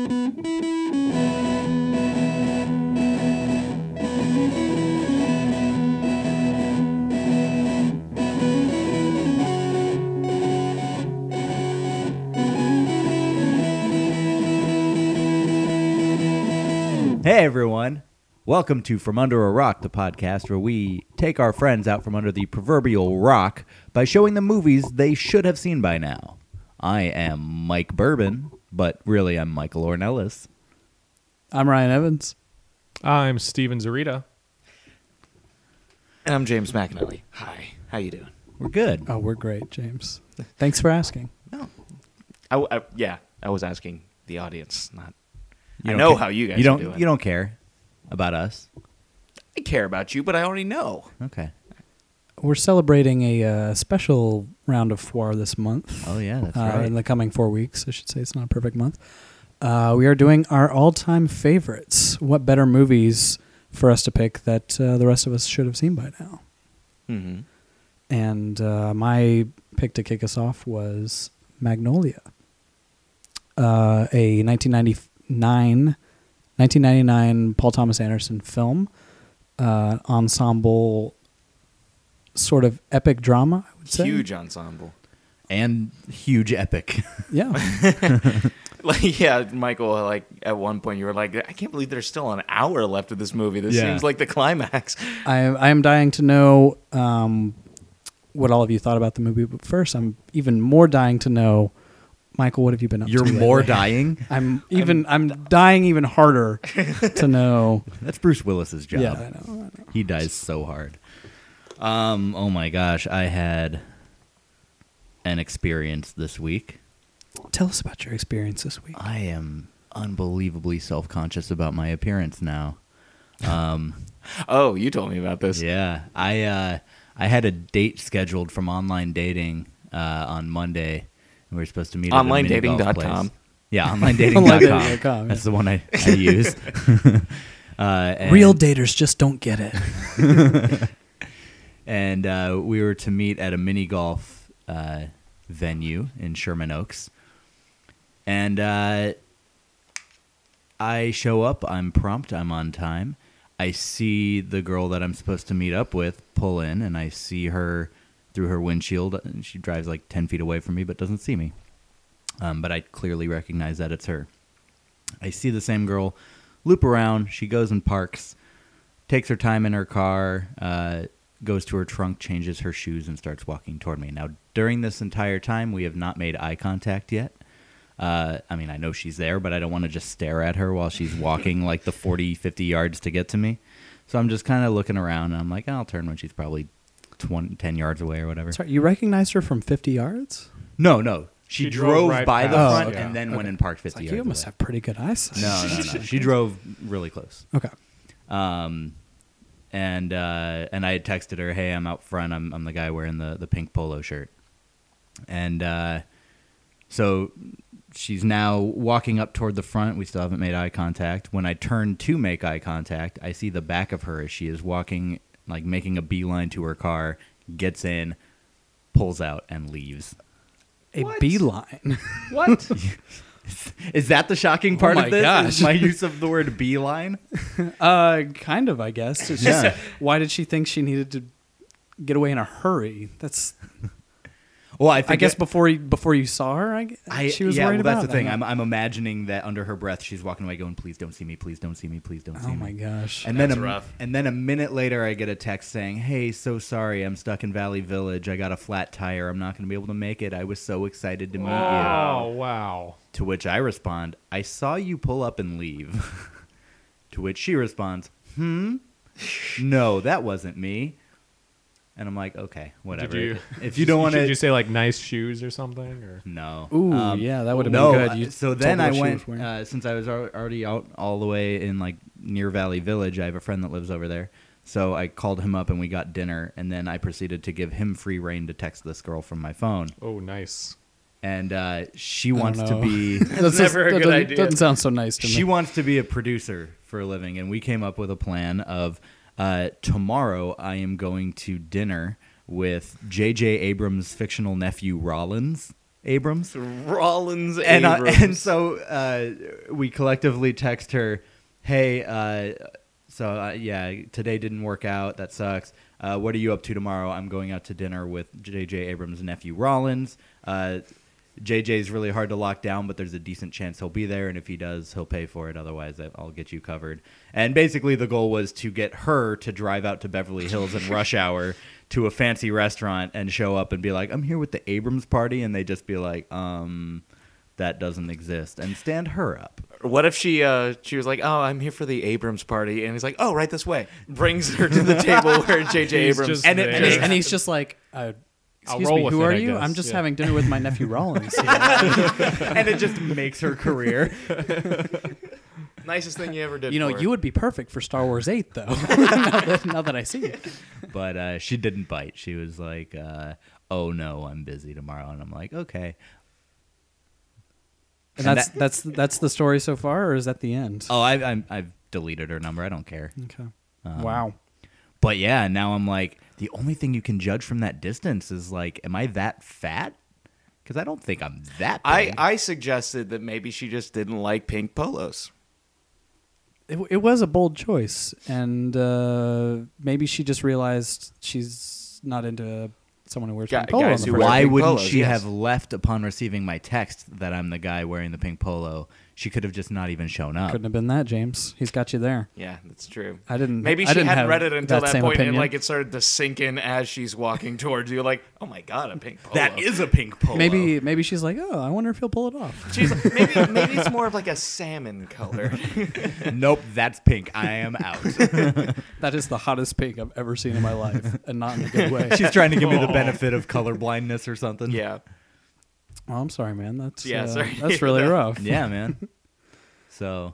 Hey everyone, welcome to From Under a Rock, the podcast where we take our friends out from under the proverbial rock by showing them movies they should have seen by now. I am Mike Bourbon, but really I'm Michael Ornelas. I'm Ryan Evans. I'm Steven Zarita. And I'm James McAnally. Hi, how you doing? We're good. Oh, we're great, James. Thanks for asking. No, I was asking the audience, not. You I don't know care. how you guys you don't, are doing. You don't care about us? I care about you, but I already know. Okay. We're celebrating a special round of foire this month. Oh yeah, that's right. In the coming 4 weeks, I should say. It's not a perfect month. We are doing our all-time favorites. What better movies for us to pick that the rest of us should have seen by now? Mm-hmm. And my pick to kick us off was Magnolia, a 1999 Paul Thomas Anderson film, ensemble sort of epic drama, I would say. Huge ensemble. And huge epic. Yeah. Michael, like, at one point you were like, I can't believe there's still an hour left of this movie. This Yeah. seems like the climax. I am dying to know what all of you thought about the movie, but first I'm even more dying to know, Michael, what have you been up You're to more lately? dying? I'm dying even harder to know. That's Bruce Willis's job. Yeah, I know. He dies so hard. Oh my gosh, I had an experience this week. Tell us about your experience this week. I am unbelievably self-conscious about my appearance now. Oh, you told me about this. Yeah, I had a date scheduled from online dating on Monday. We were supposed to meet at a mini golf place. OnlineDating.com. Yeah, OnlineDating.com. OnlineDating.com, That's the one I use. Real daters just don't get it. And we were to meet at a mini golf venue in Sherman Oaks. And I show up. I'm prompt. I'm on time. I see the girl that I'm supposed to meet up with pull in, and I see her through her windshield. She drives like 10 feet away from me, but doesn't see me. But I clearly recognize that it's her. I see the same girl loop around. She goes and parks, takes her time in her car, goes to her trunk, changes her shoes, and starts walking toward me. Now, during this entire time, we have not made eye contact yet. I mean, I know she's there, but I don't want to just stare at her while she's walking like the 40, 50 yards to get to me. So I'm just kind of looking around, and I'm like, I'll turn when she's probably 10 yards away or whatever. Sorry, you recognized her from 50 yards? No. She drove right by the past. front Okay. and then went and parked 50 Like, yards you must away. have pretty good eyesight. No. She drove really close. Okay. And I had texted her, hey, I'm out front. I'm the guy wearing the pink polo shirt. And so she's now walking up toward the front. We still haven't made eye contact. When I turn to make eye contact, I see the back of her as she is walking, like making a beeline to her car, gets in, pulls out, and leaves. A beeline. What? Is that the shocking part my of this? gosh. Is my use of the word beeline? Kind of, I guess. It's Yeah. just, why did she think she needed to get away in a hurry? That's. Well, I I guess before you saw her, she was worried about that's the thing. that. I'm imagining that under her breath, she's walking away, going, "Please don't see me. Please don't see me. Please don't see me." Oh my gosh. And then That's rough. And then a minute later, I get a text saying, "Hey, so sorry, I'm stuck in Valley Village. I got a flat tire. I'm not going to be able to make it. I was so excited to meet you." Oh, wow. To which I respond, "I saw you pull up and leave." To which she responds, "No, that wasn't me." And I'm like, okay, whatever. Did you, If you don't want to, Did you say like nice shoes or something? Or no. Ooh, yeah, that would have No, been good. You so told then her I what she went, was wearing. since I was already out all the way in like near Valley Village, I have a friend that lives over there. So I called him up and we got dinner, and then I proceeded to give him free reign to text this girl from my phone. oh, nice. And she wants to know. be That's never a good idea. Doesn't sound so nice to me. she wants to be a producer for a living, and we came up with a plan of tomorrow I am going to dinner with J.J. Abrams' fictional nephew Rollins Abrams. Rollins And Abrams. so we collectively text her, "Hey, yeah, today didn't work out. That sucks. What are you up to tomorrow? I'm going out to dinner with J.J. Abrams' nephew Rollins. JJ's really hard to lock down, but there's a decent chance he'll be there, and if he does, he'll pay for it. Otherwise, I'll get you covered." And basically the goal was to get her to drive out to Beverly Hills in rush hour to a fancy restaurant and show up and be like, "I'm here with the Abrams party," and they just be like, that doesn't exist, and stand her up. What if she was like, "Oh, I'm here for the Abrams party," and he's like, "Oh, right this way." Brings her to the table where J.J. He's Abrams. just And, there. and he's just like, excuse roll me, with who it, are I you? guess. I'm just Yeah. having dinner with my nephew Rollins. And it just makes her career. Nicest thing you ever did. You know, for her. you would be perfect for Star Wars 8, though. now that I see it. But she didn't bite. She was like, "Oh no, I'm busy tomorrow," and I'm like, "Okay." And And that's the story so far, or is that the end? Oh, I've deleted her number. I don't care. Okay. Wow. But yeah, now I'm like, the only thing you can judge from that distance is like, am I that fat? Because I don't think I'm that big. I suggested that maybe she just didn't like pink polos. It was a bold choice, and maybe she just realized she's not into someone who wears pink polo. guys on the who first wear Why pink wouldn't polos, she yes. have left upon receiving my text that I'm the guy wearing the pink polo? She could have just not even shown up. Couldn't have been that, James. He's got you there. Yeah, that's true. I didn't. Maybe I she didn't hadn't have read it until that same point, opinion. and like it started to sink in as she's walking towards you. Like, oh my god, a pink polo. That is a pink polo. Maybe she's like, oh, I wonder if he'll pull it off. She's like, maybe it's more of like a salmon color. Nope, that's pink. I am out. That is the hottest pink I've ever seen in my life, and not in a good way. She's trying to give me the benefit of color blindness or something. Yeah. Oh, I'm sorry, man. That's Sorry. that's really rough. Yeah, man. So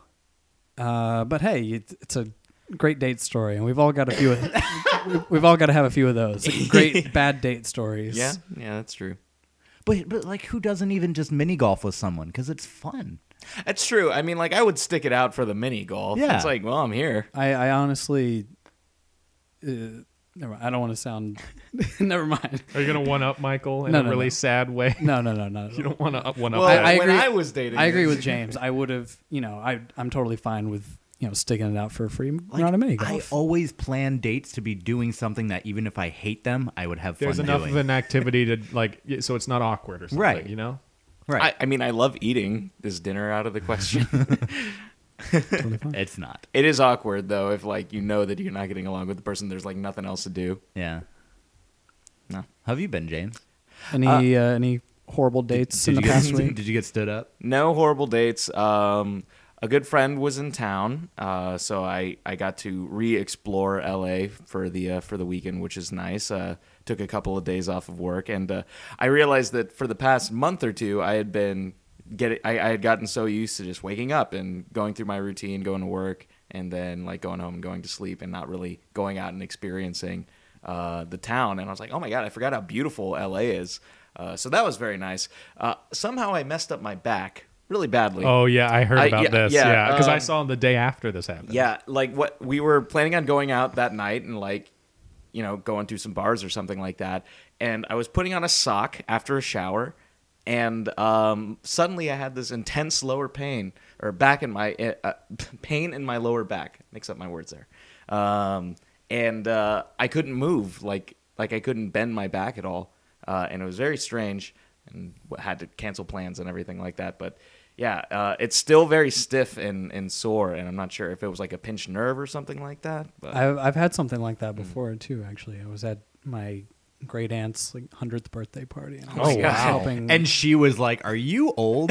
But hey, it's a great date story, and we've all got a few. We've all got to have a few of those great bad date stories. Yeah, that's true. But like, who doesn't even just mini golf with someone? Because it's fun. That's true. I mean, like, I would stick it out for the mini golf. Yeah. It's like, well, I'm here. I honestly. Never mind. I don't want to sound. Never mind. Are you gonna one up Michael in No, a no, really no. sad way? No. You don't want to one up. Well, that. I when agree- I was dating, I agree with James. I would have. I'm totally fine with sticking it out for a free round of mini I golf. always plan dates to be doing something that even if I hate them, I would have fun There's enough doing. of an activity to like, so it's not awkward or something. Right. You know. Right. I mean, I love eating. Is dinner out of the question? Totally fine. It's not. It is awkward though if like you know that you're not getting along with the person. There's like nothing else to do. Yeah. No. How have you been, James? Any horrible dates in the you get, past week? Did you get stood up? No horrible dates. A good friend was in town, so I got to re-explore LA for the weekend, which is nice. Took a couple of days off of work, and I realized that for the past month or two, I had gotten so used to just waking up and going through my routine, going to work, and then like going home and going to sleep, and not really going out and experiencing the town. And I was like, oh my god, I forgot how beautiful LA is. So that was very nice. Somehow I messed up my back really badly. Oh yeah, I heard about this. yeah, Yeah, because I saw the day after this happened. Yeah, like what we were planning on going out that night and like, going to some bars or something like that. And I was putting on a sock after a shower, and suddenly I had this intense lower pain or back in my pain in my lower back. Mix up my words there. And I couldn't move, like I couldn't bend my back at all, and it was very strange, and had to cancel plans and everything like that. But yeah, it's still very stiff and sore, and I'm not sure if it was like a pinched nerve or something like that. But I've had something like that before too. Actually, I was at my great aunt's 100th birthday party. And I was Oh, wow. helping. And she was like, "Are you old?"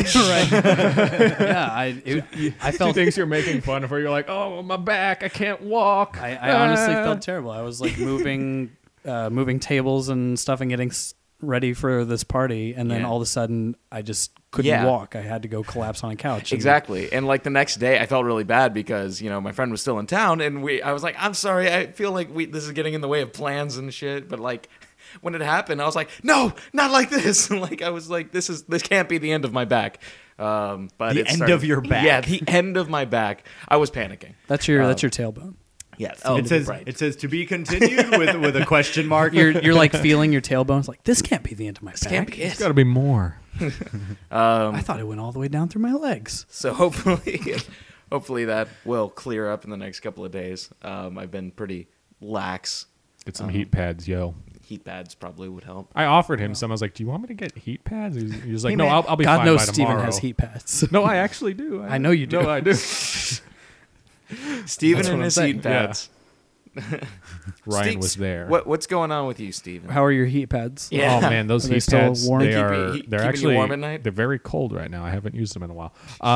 yeah, I Two felt. things you're making fun of her. You're like, oh, my back, I can't walk. I honestly felt terrible. I was like moving tables and stuff and getting ready for this party, and then Yeah. all of a sudden I just couldn't Yeah. walk. I had to go collapse on a couch. And exactly. And like the next day, I felt really bad because my friend was still in town, and I was like, I'm sorry, I feel like this is getting in the way of plans and shit. But like when it happened, I was like, no, not like this. And like I was like, this can't be the end of my back. But The it end started- of your back. Yeah, the end of my back. I was panicking. That's your tailbone. Yeah. Oh, It says to be continued with a question mark. You're like feeling your tailbones. Like this can't be the end of my back. can't be There's it. got to be more. I thought it went all the way down through my legs. So hopefully that will clear up in the next couple of days. I've been pretty lax. Get some heat pads, yo. Heat pads probably would help. I offered him some. I was like, "Do you want me to get heat pads?" He was like, Hey, "No, man, I'll be God fine knows by Steven tomorrow." has heat pads. No, I actually do. I know you do. No, I do. Steven That's what and I'm his saying. heat pads. Ryan Steve, was there. What's going on with you, Steven? How are your heat pads? Yeah. Oh man, those Are they heat still pads, warm? they Keep are. you- They're keeping you actually warm at night? They're very cold right now. I haven't used them in a while.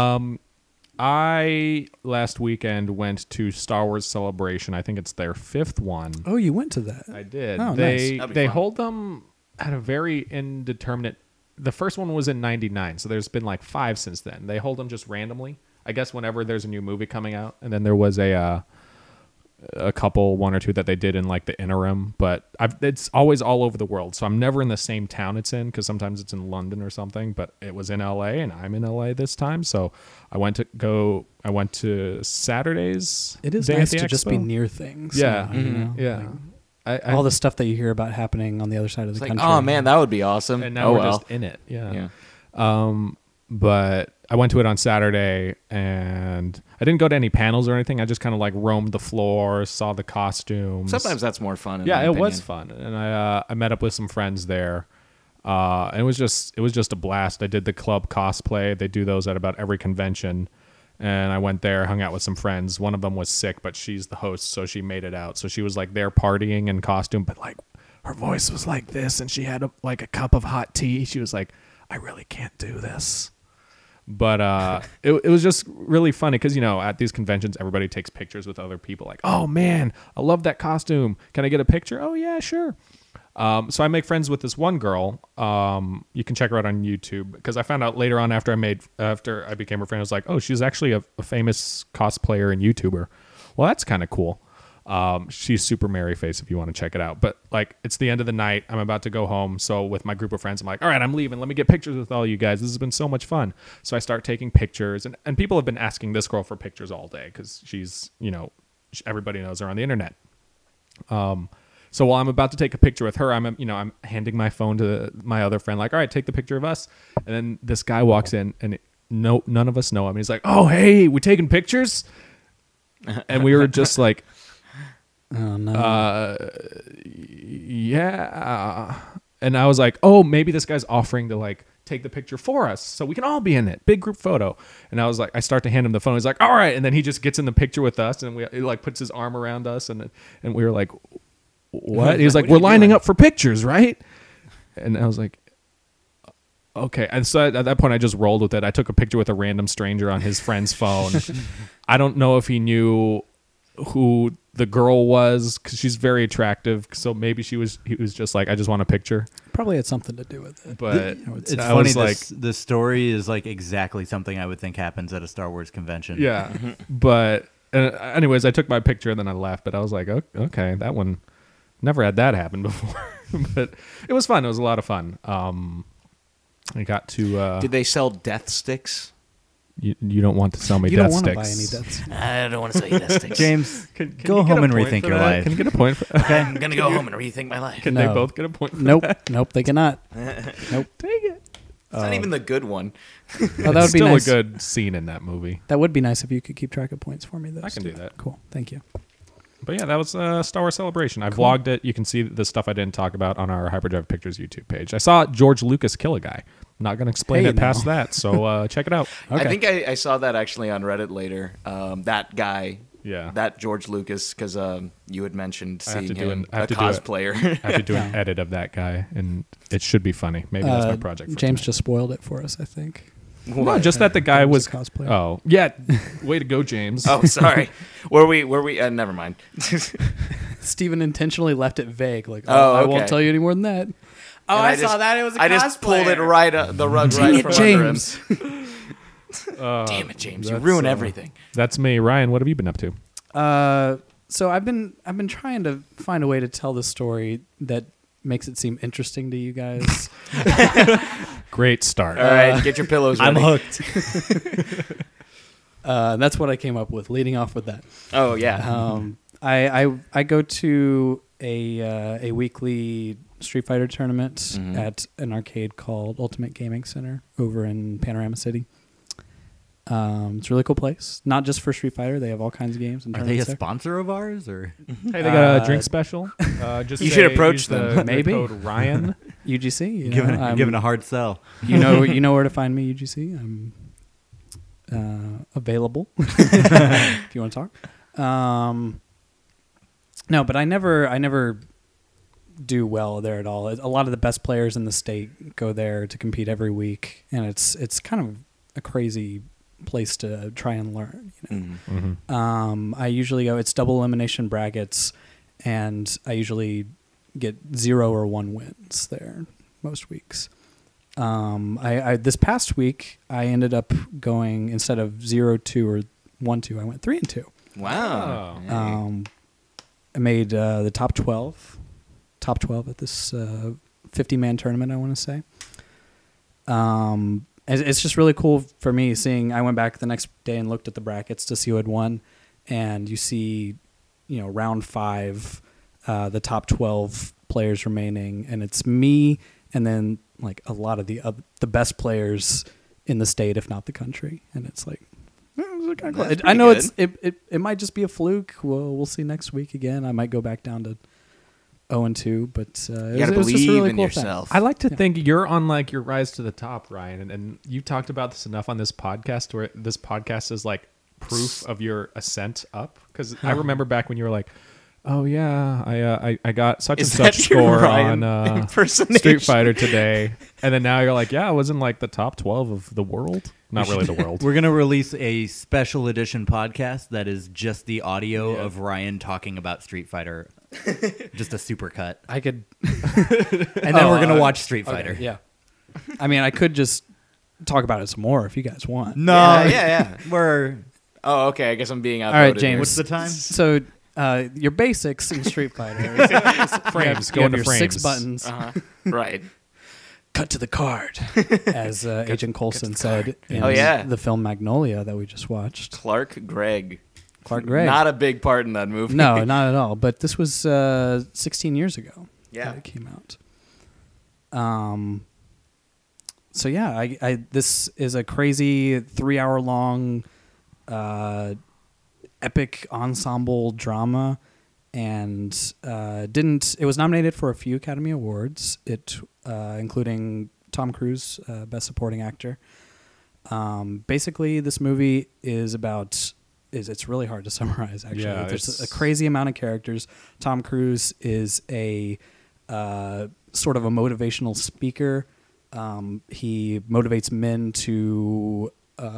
I last weekend went to Star Wars Celebration. I think it's their 5th one. Oh, you went to that. I did. Oh, nice. They That'd be they fun. hold them at a very indeterminate. The first one was in '99, so there's been like 5 since then. They hold them just randomly. I guess whenever there's a new movie coming out, and then there was a couple, 1 or 2 that they did in like the interim. But it's always all over the world, so I'm never in the same town it's in because sometimes it's in London or something. But it was in LA, and I'm in LA this time, so I went to Saturday's. It is day at nice the to just be expo. near things. Yeah, you know? yeah. Like, I, all the stuff that you hear about happening on the other side of the It's like, country. oh man, that would be awesome. and now oh we're well. just in it. Yeah. Yeah. But I went to it on Saturday, and I didn't go to any panels or anything. I just kind of like roamed the floor, saw the costumes. Sometimes that's more fun. In yeah, my it was opinion. fun, and I met up with some friends there. And it was just a blast. I did the club cosplay. They do those at about every convention. And I went there, hung out with some friends. One of them was sick, but she's the host, so she made it out. So she was like there partying in costume, but like her voice was like this, and she had like a cup of hot tea. She was like, "I really can't do this." But it was just really funny because, you know, at these conventions, everybody takes pictures with other people. Like, oh, man, I love that costume. Can I get a picture? Oh, yeah, sure. So I make friends with this one girl. You can check her out on YouTube because I found out later on after I became her friend, I was like, oh, she's actually a famous cosplayer and YouTuber. Well, that's kind of cool. She's super merry face if you want to check it out. But like, it's the end of the night. I'm about to go home. So with my group of friends, I'm like, all right, I'm leaving. Let me get pictures with all you guys. This has been so much fun. So I start taking pictures, and people have been asking this girl for pictures all day because she's, you know, everybody knows her on the internet. So while I'm about to take a picture with her, I'm handing my phone to my other friend, like, all right, take the picture of us. And then this guy walks in, and none of us know him. And he's like, oh, hey, we taking pictures? And we were just like, Oh no. yeah. And I was like, oh, maybe this guy's offering to like take the picture for us so we can all be in it. Big group photo. And I was like, I start to hand him the phone. He's like, all right. And then he just gets in the picture with us, and he like puts his arm around us, and we were like, what? He was like, What are we're you lining doing? up for pictures, right? And I was like, okay. And so at that point, I just rolled with it. I took a picture with a random stranger on his friend's phone. I don't know if he knew who the girl was because she's very attractive. So maybe he was just like, I just want a picture. Probably had something to do with it. But It's I funny. was like, The story is like exactly something I would think happens at a Star Wars convention. yeah. But anyways, I took my picture and then I left. But I was like, okay, that one, never had that happen before. But it was fun. It was a lot of fun. I got to. Did they sell death sticks? You don't want to sell me You death don't want to sticks. buy any death sticks. I don't want to sell you death sticks. James, Can go you get home a and point rethink for your that? life. Can you get a point for I'm gonna go home and rethink my life. Can No. they both get a point for Nope. that? Nope, they cannot. Dang it. It's not even the good one. Oh, that would be Still nice. a good scene in that movie. That would be nice if you could keep track of points for me, though. I can do Steve. that. Cool. Thank you. But yeah, that was Star Wars Celebration. I vlogged it. You can see the stuff I didn't talk about on our Hyperdrive Pictures YouTube page. I saw George Lucas kill a guy. I'm not going to explain Hey, it past now. that, so check it out. Okay. I think I saw that actually on Reddit later. That guy, Yeah. that George Lucas, because you had mentioned I have seeing to do him I have a to do it. cosplayer. I have to do an edit of that guy, and it should be funny. Maybe that's my project for James tonight. just spoiled it for us, I think. No, just that the guy That was was a cosplayer. Oh, yeah. Way to go, James. Oh, sorry. Were we? Never mind. Steven intentionally left it vague. Like, Oh, I okay. won't tell you any more than that. Oh, And I saw that. It was a I just pulled it right the rug Dang right it, from James. under him. Damn it, James! You that's, ruin everything. That's me. Ryan, what have you been up to? So I've been trying to find a way to tell the story that makes it seem interesting to you guys. Great start. All right, get your pillows ready. hooked. That's what I came up with. Leading off with that. Oh yeah. I go to a weekly Street Fighter tournament at an arcade called Ultimate Gaming Center over in Panorama City. It's a really cool place. Not just for Street Fighter, they have all kinds of games. And Are they a tournaments there. sponsor of ours, or Hey, they got a drink special. Just You should approach use them. The Maybe. code Ryan. UGC? You giving, know, I'm- giving a hard sell? you know where to find me, UGC. I'm available if you want to talk. No, but I never do well there at all. A lot of the best players in the state go there to compete every week, and it's kind of a crazy place to try and learn. You know? Mm-hmm. I usually go. It's double elimination brackets, and I usually get 0 or 1 wins there most weeks. I this past week I ended up going, instead of 0-2 or 1-2, I went 3-2. Wow. Oh. I made the top 12 at this 50-man tournament, I want to say. It's just really cool for me seeing. I went back the next day and looked at the brackets to see who had won, and you see, round 5, the top 12 players remaining, and it's me, and then like a lot of the best players in the state, if not the country, and it's like. That's I know pretty it might just be a fluke. We'll see next week again. I might go back down to 0-2, but You gotta it was just a believe really in cool yourself. I like to think you're on like your rise to the top, Ryan, and you've talked about this enough on this podcast where this podcast is like proof of your ascent up. Because I remember back when you were like, "Oh yeah, I got such Is and such that your score Ryan on impersonation? Street Fighter today," and then now you're like, "Yeah, I was in like the top 12 of the world." Not really the world. We're gonna release a special edition podcast that is just the audio of Ryan talking about Street Fighter, just a super cut, I could. and then we're gonna watch Street Fighter. Okay, yeah. I mean, I could just talk about it some more if you guys want. No, Yeah. we're. Oh, okay. I guess I'm being outvoted. All right, here. James. What's the time? So your basics in Street Fighter is Frames, you go have into your 6 frames. buttons. Right. Cut to the card, as Agent Coulson said in Oh, yeah. the film Magnolia that we just watched. Clark Gregg. Clark Gregg. Not a big part in that movie. No, not at all. But this was 16 years ago. Yeah. that it came out. So yeah, I this is a crazy 3-hour long, epic ensemble drama, and it was nominated for a few Academy Awards. Including Tom Cruise, Best Supporting Actor. Basically, this movie is about. It's really hard to summarize. Actually, Yeah, there's a crazy amount of characters. Tom Cruise is a sort of a motivational speaker. He motivates men to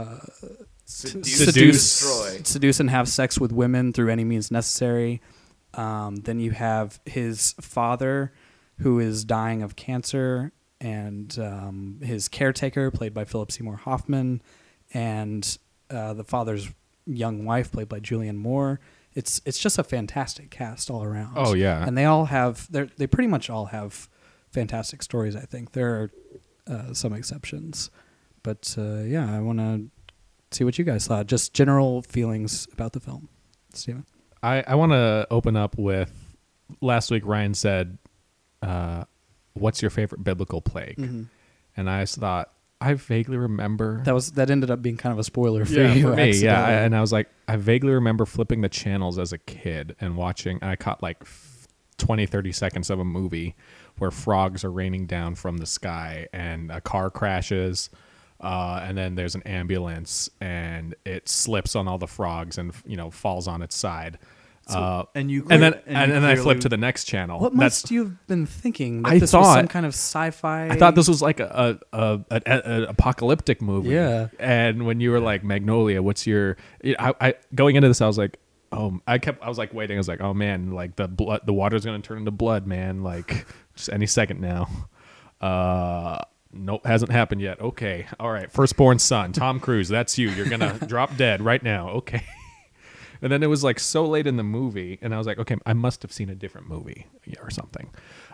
seduce and have sex with women through any means necessary. Then you have his father, who is dying of cancer, and his caretaker, played by Philip Seymour Hoffman, and the father's young wife, played by Julianne Moore. It's just a fantastic cast all around. Oh, yeah. And they pretty much all have fantastic stories. I think there are some exceptions, but yeah, I want to see what you guys thought. Just general feelings about the film, Steven. I want to open up with last week. Ryan said, "What's your favorite biblical plague?" Mm-hmm. And I thought, I vaguely remember That ended up being kind of a spoiler for yeah, you. for me, yeah. accidentally. And I was like, I vaguely remember flipping the channels as a kid and watching, and I caught like 20, 30 seconds of a movie where frogs are raining down from the sky and a car crashes. And then there's an ambulance and it slips on all the frogs and falls on its side. And you And then clearly- I flipped to the next channel. What must you have been thinking? That I this was some thought- kind of sci-fi. I thought this was like an apocalyptic movie. Yeah. And when you were like, Magnolia, what's your? I going into this, I was like, oh, I was like waiting. I was like, oh man, like the water's gonna turn into blood, man. Like just any second now. Nope, hasn't happened yet. Okay, all right. Firstborn son, Tom Cruise. That's you. You're gonna drop dead right now. Okay. And then it was like so late in the movie, and I was like, okay, I must have seen a different movie or something.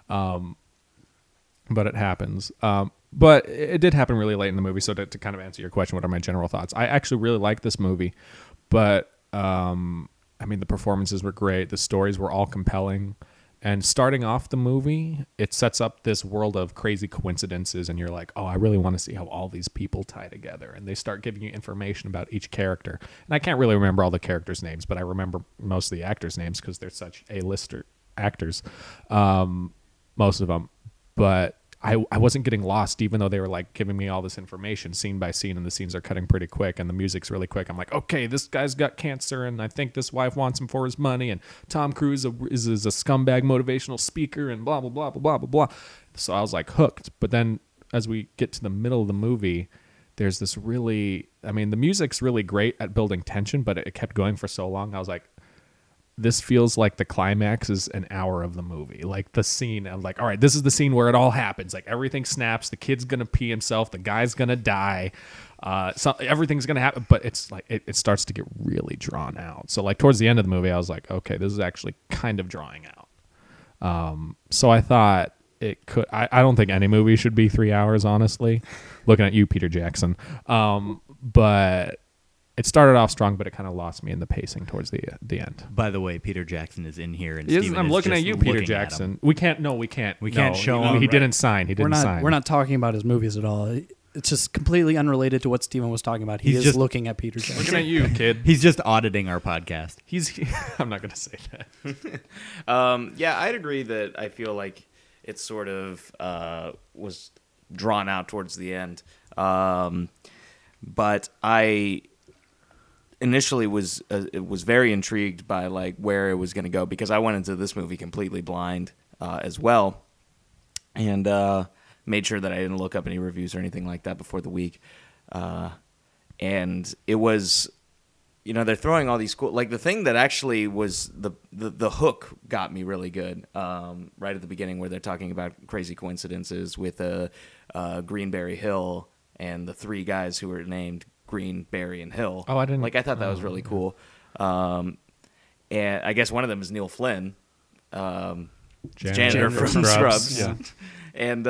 But it happens. But it did happen really late in the movie. So to kind of answer your question, what are my general thoughts? I actually really like this movie, but I mean, the performances were great. The stories were all compelling. And starting off the movie, it sets up this world of crazy coincidences, and you're like, oh, I really want to see how all these people tie together. And they start giving you information about each character. And I can't really remember all the characters' names, but I remember most of the actors' names because they're such A-lister actors, most of them. But I wasn't getting lost, even though they were like giving me all this information scene by scene, and the scenes are cutting pretty quick and the music's really quick. I'm like, okay, this guy's got cancer, and I think this wife wants him for his money, and Tom Cruise is a scumbag motivational speaker, and blah, blah, blah, blah, blah, blah, blah. So I was like hooked. But then as we get to the middle of the movie, there's this really, I mean, the music's really great at building tension, but it kept going for so long. I was like, this feels like the climax is an hour of the movie. Like the scene, I'm like, all right, this is the scene where it all happens. Like everything snaps. The kid's going to pee himself. The guy's going to die. Everything's going to happen. But it's like, it starts to get really drawn out. So like towards the end of the movie, I was like, okay, this is actually kind of drawing out. So I thought it could, I don't think any movie should be 3 hours, honestly. Looking at you, Peter Jackson. But it started off strong, but it kind of lost me in the pacing towards the end. By the way, Peter Jackson is in here, and I'm looking at you, Peter Jackson. We can't show him. He didn't sign. He didn't sign. We're not talking about his movies at all. It's just completely unrelated to what Steven was talking about. He's just looking at Peter Jackson. Looking at you, kid. He's just auditing our podcast. I'm not going to say that. Yeah, I'd agree that I feel like it sort of was drawn out towards the end. But I initially was very intrigued by like where it was going to go, because I went into this movie completely blind as well, and made sure that I didn't look up any reviews or anything like that before the week. And it was, they're throwing all these cool, like the thing that actually was the hook got me really good right at the beginning, where they're talking about crazy coincidences with Greenberry Hill and the three guys who were named Green, Berry, and Hill. Oh, I didn't. Like, I thought that was really cool. And I guess one of them is Neil Flynn, janitor from Scrubs. Yeah. And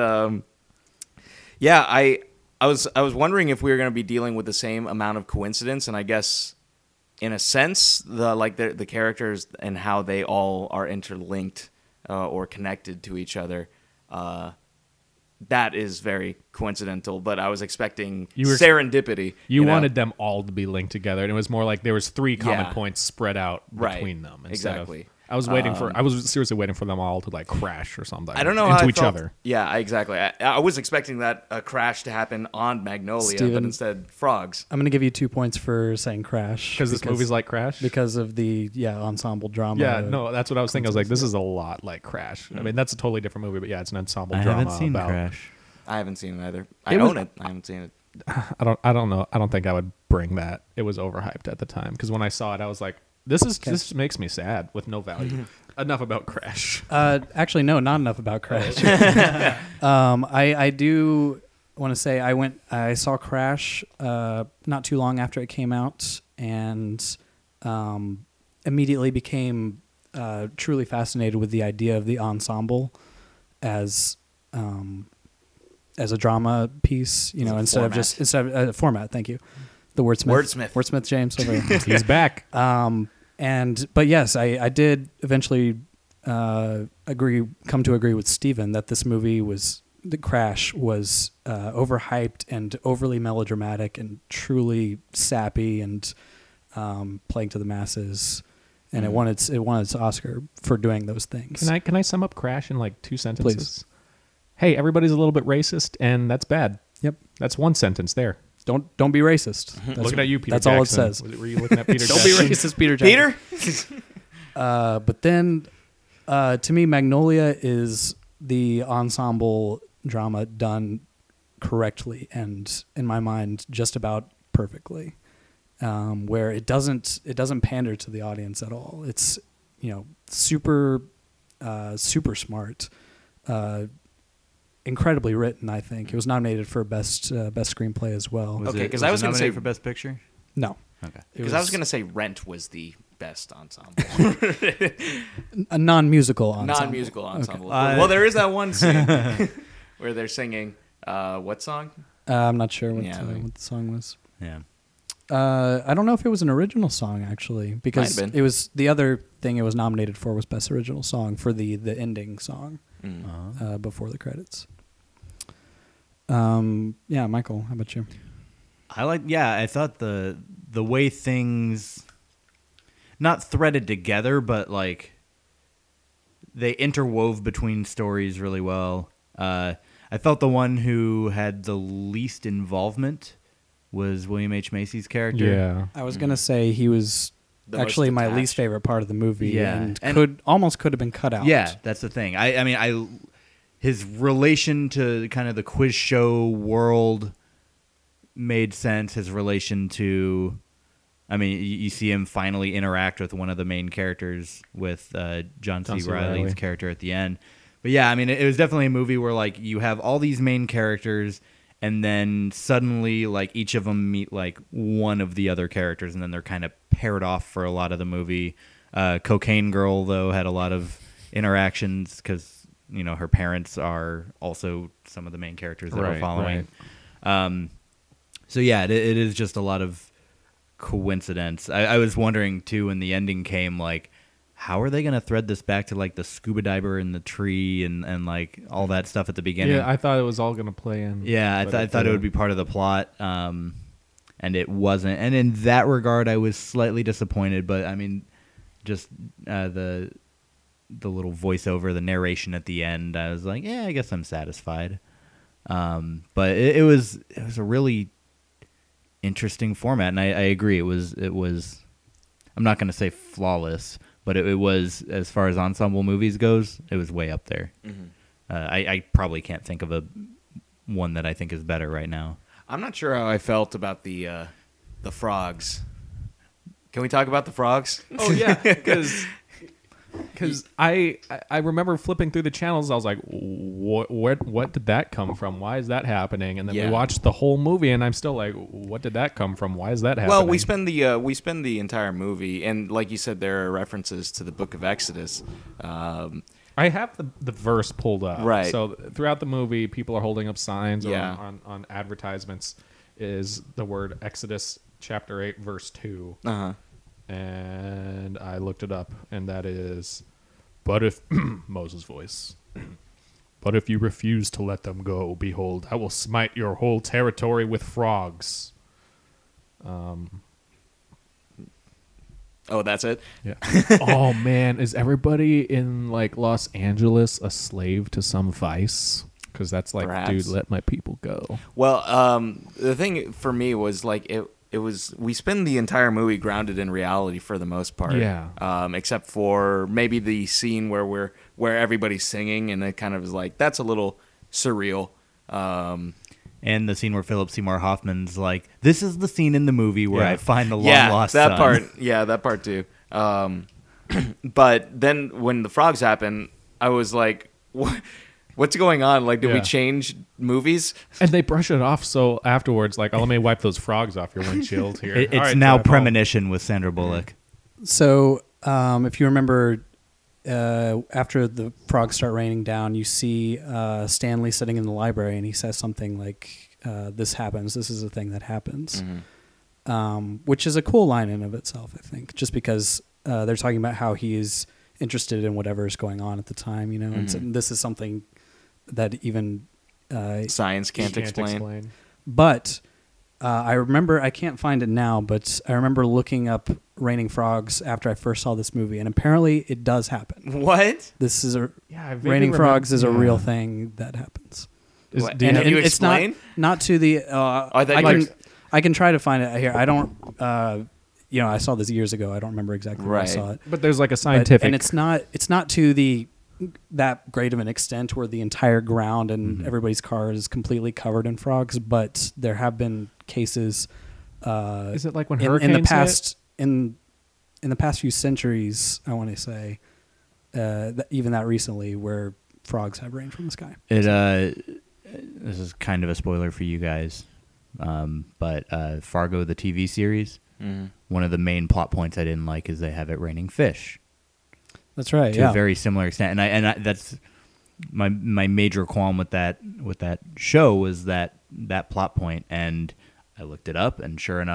I was wondering if we were going to be dealing with the same amount of coincidence, and I guess in a sense the characters and how they all are interlinked or connected to each other. That is very coincidental, but I was expecting serendipity. You wanted them all to be linked together, and it was more like there was 3 common points spread out between them. Exactly. I was seriously waiting for them all to like crash or something. I don't know into how each other. Yeah, exactly. I was expecting that a crash to happen on Magnolia, Steven, but instead frogs. I'm going to give you 2 points for saying Crash. Because this movie's like Crash? Because of the ensemble drama. Yeah, no, that's what I was thinking. I was like, this is a lot like Crash. I mean, that's a totally different movie, but yeah, it's an ensemble drama. I haven't seen about Crash. I haven't seen it either. I own it. I haven't seen it. I don't know. I don't think I would bring that. It was overhyped at the time, because when I saw it, I was like, this makes me sad with no value. Enough about Crash. Actually, no, not enough about Crash. I do want to say I saw Crash not too long after it came out, and immediately became truly fascinated with the idea of the ensemble as a drama piece. Instead of format. Thank you. The wordsmith James over here. He's back. But yes, I did eventually come to agree with Steven that this movie the Crash was overhyped and overly melodramatic and truly sappy and playing to the masses, and it won its Oscar for doing those things. Can I sum up Crash in like 2 sentences? Please. Hey, everybody's a little bit racist, and that's bad. Yep, that's one sentence there. Don't be racist. Looking at you, Peter That's Jackson. all it says. Were you looking at Peter Don't Jackson? be racist, Peter Jackson. Peter? But then, to me, Magnolia is the ensemble drama done correctly and, in my mind, just about perfectly. Where it doesn't pander to the audience at all. It's super smart. Incredibly written, I think. It was nominated for best screenplay as well. Okay, because I was going to say for Best Picture. No. Okay. Because I was going to say Rent was the best ensemble. A non-musical ensemble. Non-musical ensemble. Okay. Well, there is that one scene where they're singing what song? I'm not sure what Yeah, the song was. Yeah. I don't know if it was an original song actually, because Might have been. it was the other thing it was nominated for was best original song for the ending song before the credits. Yeah, Michael, how about you? I thought the way things not threaded together, but like they interwove between stories really well. I felt the one who had the least involvement was William H. Macy's character. Yeah. I was gonna say he was The most actually my detached. least favorite part of the movie, Yeah. and And- could have been cut out. Yeah, that's the thing. His relation to kind of the quiz show world made sense. His relation to, you see him finally interact with one of the main characters with John C. C. Reilly's Reilly. character at the end. But yeah, it was definitely a movie where like you have all these main characters, and then suddenly like each of them meet like one of the other characters, and then they're kind of paired off for a lot of the movie. Cocaine Girl though had a lot of interactions because her parents are also some of the main characters that we're Right, following. So yeah, it is just a lot of coincidence. I was wondering too when the ending came, like, how are they going to thread this back to like the scuba diver in the tree and like all that stuff at the beginning? Yeah, I thought it was all going to play in. Yeah, I thought it would be part of the plot, and it wasn't. And in that regard, I was slightly disappointed. But just the little voiceover, the narration at the end, I was like, yeah, I guess I'm satisfied. But it was a really interesting format, and I agree. It was. I'm not going to say flawless, but it was, as far as ensemble movies goes, it was way up there. Mm-hmm. I probably can't think of one that I think is better right now. I'm not sure how I felt about the frogs. Can we talk about the frogs? Oh yeah, because I remember flipping through the channels. I was like, what did that come from? Why is that happening? And then Yeah. we watched the whole movie, and I'm still like, what did that come from? Why is that happening? Well, we spend the entire movie, and like you said, there are references to the Book of Exodus. I have the verse pulled up. Right. So throughout the movie, people are holding up signs Yeah. on advertisements. Is the word Exodus chapter 8 verse 2. Uh-huh. And I looked it up, and that is, but if Moses' voice, but if you refuse to let them go, behold, I will smite your whole territory with frogs. Oh, that's it. Yeah. Oh man, is everybody in like Los Angeles a slave to some vice? Because that's like, Perhaps. dude, let my people go. Well, the thing for me was like it was we spend the entire movie grounded in reality for the most part. Yeah. Except for maybe the scene where everybody's singing, and it kind of is like that's a little surreal. And the scene where Philip Seymour Hoffman's like, this is the scene in the movie where Yeah. I find the long Yeah, lost that son. part. Yeah, that part too. But then when the frogs happen, I was like, what's going on? Like, did we Yeah. change movies? And they brush it off so afterwards, like, oh, let me wipe those frogs off your windshield here. It's All right, now drive home. Premonition with Sandra Bullock. So, if you remember, after the frogs start raining down, you see Stanley sitting in the library, and he says something like, "This happens. This is a thing that happens," which is a cool line in of itself, I think, just because they're talking about how he is interested in whatever is going on at the time, and so this is something that even Science can't explain. But I remember, I can't find it now, but I remember looking up raining frogs after I first saw this movie, and apparently it does happen. What? This is Yeah, I vaguely raining remember- frogs is a yeah. real thing that happens. What? do you And have- you it's not explain? to the. I thought I you can were- I can try to find it here. I don't. I saw this years ago. I don't remember exactly when I Right. saw it. But there's like a But- scientific. and it's not to that great of an extent where the entire ground and everybody's car is completely covered in frogs. But there have been cases. Is it like when in hurricanes the hit? past in the past few centuries? I want to say, even that recently, where frogs have rained from the sky. This is kind of a spoiler for you guys, but Fargo, the TV series, one of the main plot points I didn't like is they have it raining fish That's right. to Yeah. a very similar extent, and I that's my major qualm with that show was that plot point, and I looked it up, and sure enough,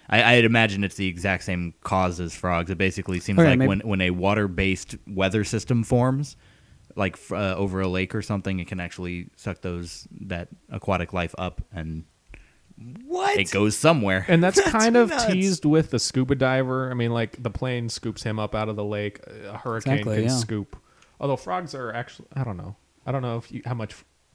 I'd imagine it's the exact same cause as frogs. It basically seems Okay, like maybe- when a water-based weather system forms, like over a lake or something, it can actually suck that aquatic life up, and What? it goes somewhere. And that's kind of nuts. teased with the scuba diver. I mean, like the plane scoops him up out of the lake. A hurricane Exactly, can yeah. scoop. Although frogs are actually, I don't know. I don't know if how much.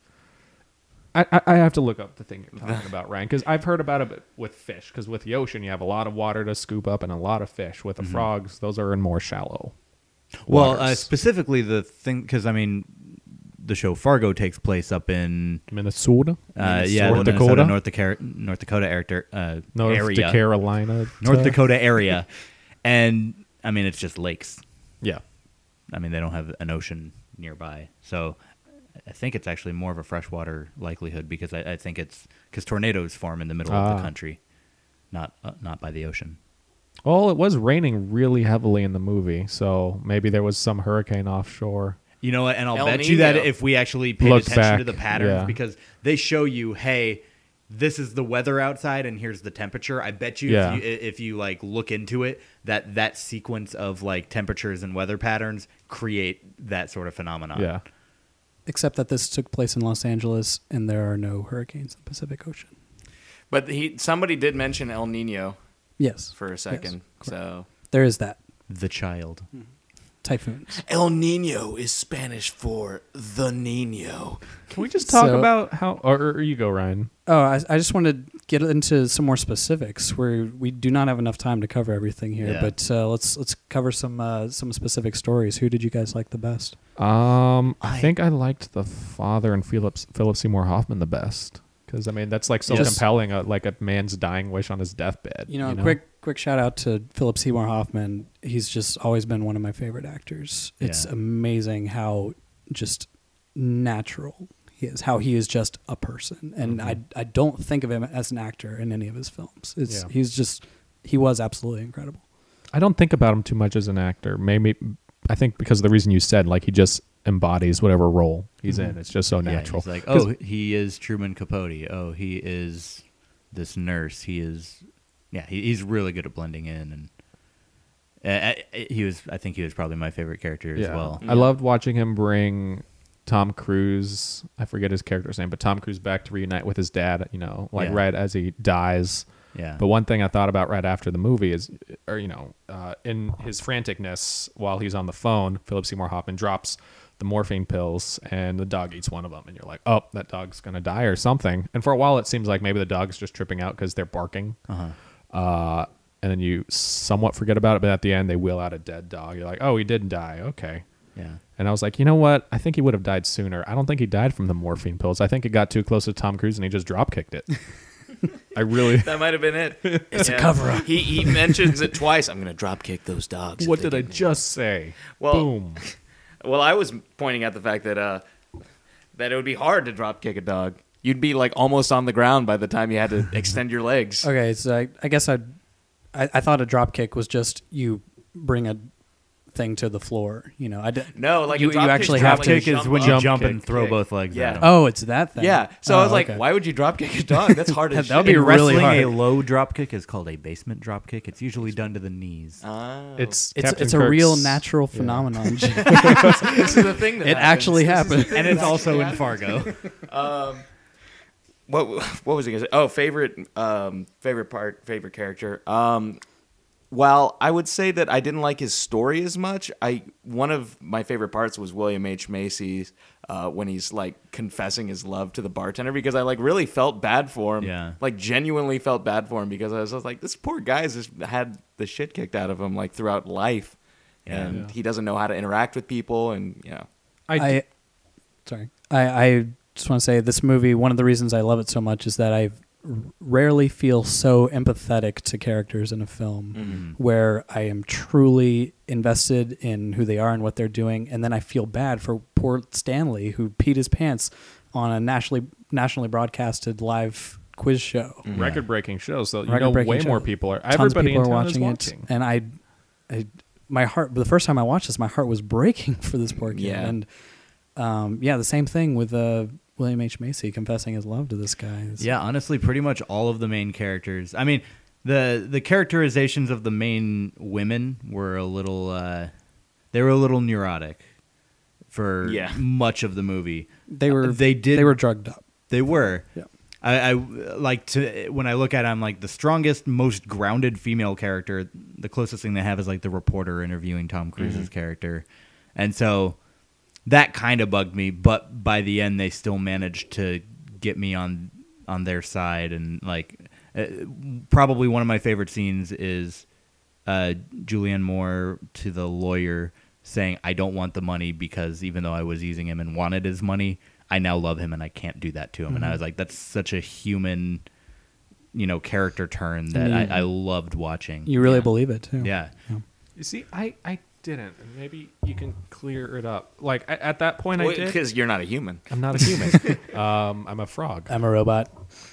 I have to look up the thing you're talking about, Ryan, because I've heard about it with fish. Because with the ocean, you have a lot of water to scoop up and a lot of fish. With the frogs, those are in more shallow. Well, waters. specifically the thing, because I mean, the show Fargo takes place up in Minnesota, yeah, North the Dakota? North Dakota North area, Carolina, North Dakota area, and I mean it's just lakes. Yeah, I mean they don't have an ocean nearby, so I think it's actually more of a freshwater likelihood because I think it's because tornadoes form in the middle of the country, not by the ocean. well, it was raining really heavily in the movie, so maybe there was some hurricane offshore. You know what? And I'll El bet you that Nino. if we actually paid Look attention back, to the patterns, yeah. because they show you, hey, this is the weather outside, and here's the temperature. I bet you, Yeah. if you like look into it, that sequence of like temperatures and weather patterns create that sort of phenomenon. Yeah, Except that this took place in Los Angeles, and there are no hurricanes in the Pacific Ocean. But somebody did mention El Nino Yes, for a second. correct. So there is that. The child. Typhoons. El Nino is Spanish for the Nino. can we just talk So- about how? Or you go, Ryan. Oh, I just wanted to get into some more specifics. We do not have enough time to cover everything here, Yeah. but let's cover some specific stories. Who did you guys like the best? I think I liked the father and Philip Seymour Hoffman the best because I mean that's like so Yes. compelling, like a man's dying wish on his deathbed. You know, quick shout out to Philip Seymour Hoffman. He's just always been one of my favorite actors. It's Yeah. amazing how just natural he is, how he is just a person. And I don't think of him as an actor in any of his films. He was absolutely incredible. I don't think about him too much as an actor. Maybe I think because of the reason you said, like he just embodies whatever role he's in. It's just so natural. Yeah, he's like, 'Cause- oh, he is Truman Capote. Oh, he is this nurse. He is, yeah, he's really good at blending in, and I think he was probably my favorite character as well. I loved watching him bring Tom Cruise. I forget his character's name, but Tom Cruise back to reunite with his dad. You know, like Yeah. right as he dies. Yeah. But one thing I thought about right after the movie is, or in his franticness while he's on the phone, Philip Seymour Hoffman drops the morphine pills, and the dog eats one of them, and you're like, oh, that dog's gonna die or something. And for a while, it seems like maybe the dog's just tripping out because they're barking. And then you somewhat forget about it, but at the end, they wheel out a dead dog. You're like, oh, he did die. Okay. Yeah. And I was like, you know what? I think he would have died sooner. I don't think he died from the morphine pills. I think it got too close to Tom Cruise, and he just drop kicked it. I really. That might have been it. It's a cover-up. He mentions it twice. I'm going to drop kick those dogs. if What they did I get me. just say? Well- Boom. Well, I was pointing out the fact that it would be hard to drop kick a dog. You'd be like almost on the ground by the time you had to extend your legs. Okay, so I guess I thought a drop kick was just you bring a thing to the floor. You know, No, like You- a drop you kick's actually drop have Drop to kick kick is jump when up. you Jump jump kick. and throw Kick. both legs Yeah. at him. Oh, it's that thing. Yeah. So I was like, okay. why would you drop kick a dog? That's hard as That would shit. be In really wrestling, hard. a low drop kick is called a basement drop kick. It's usually done to the knees. Oh. It's It's Captain a real Kirk's- natural yeah. phenomenon. This is the thing that It actually This is the happened. thing And that it's also actually in happened. Fargo. What was I gonna say? Oh, favorite character. Well, I would say that I didn't like his story as much. One of my favorite parts was William H. Macy's when he's like confessing his love to the bartender, because I like really felt bad for him. Yeah. Like genuinely felt bad for him, because I was just like, this poor guy's just had the shit kicked out of him like throughout life, and Yeah. he doesn't know how to interact with people, and I just want to say this movie, one of the reasons I love it so much is that I rarely feel so empathetic to characters in a film where I am truly invested in who they are and what they're doing, and then I feel bad for poor Stanley who peed his pants on a nationally broadcasted live quiz show. record-breaking show, so you know Record-breaking way show. more people are. Tons of Everybody people in are town watching is it, watching. and I my heart. The first time I watched this, my heart was breaking for this poor kid. Yeah. And the same thing with William H. Macy confessing his love to this guy. Yeah, honestly, pretty much all of the main characters. I mean, The characterizations of the main women were a little they were a little neurotic for much of the movie. They were drugged up. They were. Yeah. I like to, when I look at it, I'm like, the strongest, most grounded female character, the closest thing they have is like the reporter interviewing Tom Cruise's character. And so that kind of bugged me, but by the end they still managed to get me on their side. And like probably one of my favorite scenes is Julianne Moore to the lawyer saying, I don't want the money because even though I was using him and wanted his money, I now love him and I can't do that to him. And I was like, that's such a human, character turn that I loved watching. You really believe it too. Yeah. You see, I didn't, and maybe you can clear it up. Like at that point, I did. Because you're not a human. I'm not a human. I'm a frog. I'm a robot.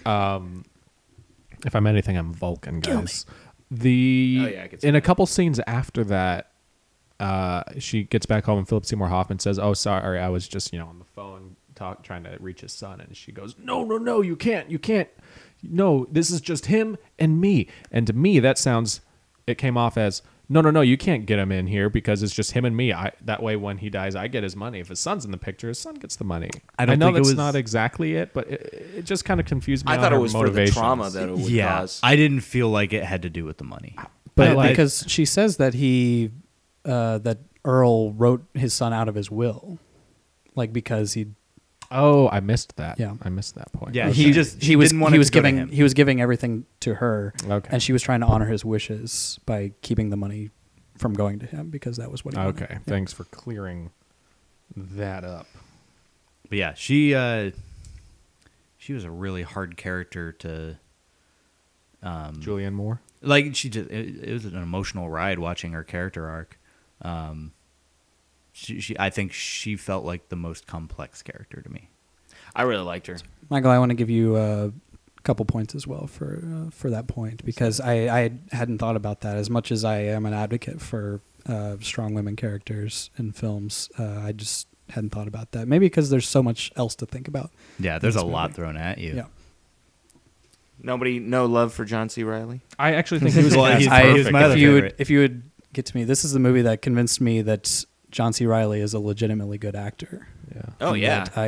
If I'm anything, I'm Vulcan, guys. I could see In a that. couple scenes after that, she gets back home and Philip Seymour Hoffman says, "Oh, sorry, I was just on the phone trying to reach his son," and she goes, "No, you can't. No, this is just him and me." And to me, it came off as, No, you can't get him in here because it's just him and me. That way, when he dies, I get his money. If his son's in the picture, his son gets the money. I don't know think it that's was- not exactly it, but it just kind of confused me. I on thought it her was for the motivations. trauma that it would cause. I didn't feel like it had to do with the money. But because she says that that Earl wrote his son out of his will, like because he I missed that. Yeah. I missed that point. Yeah, he was didn't want he it was to go to giving him. he was giving everything to her, Okay. and she was trying to honor his wishes by keeping the money from going to him because that was what he wanted. Okay. Thanks for clearing that up. But yeah, she was a really hard character to Julianne Moore. like. She just it was an emotional ride watching her character arc. I think she felt like the most complex character to me. I really liked her. Michael, I want to give you a couple points as well for that point because I hadn't thought about that. As much as I am an advocate for strong women characters in films, I just hadn't thought about that. Maybe because there's so much else to think about. Yeah, there's a This lot movie. thrown at you. Yeah. No love for John C. Reilly? I actually think he was, Well, cast he's perfect. my other if you would favorite. if you would get to me, this is the movie that convinced me that John C. Reilly is a legitimately good actor. Yeah. Oh, And yeah. that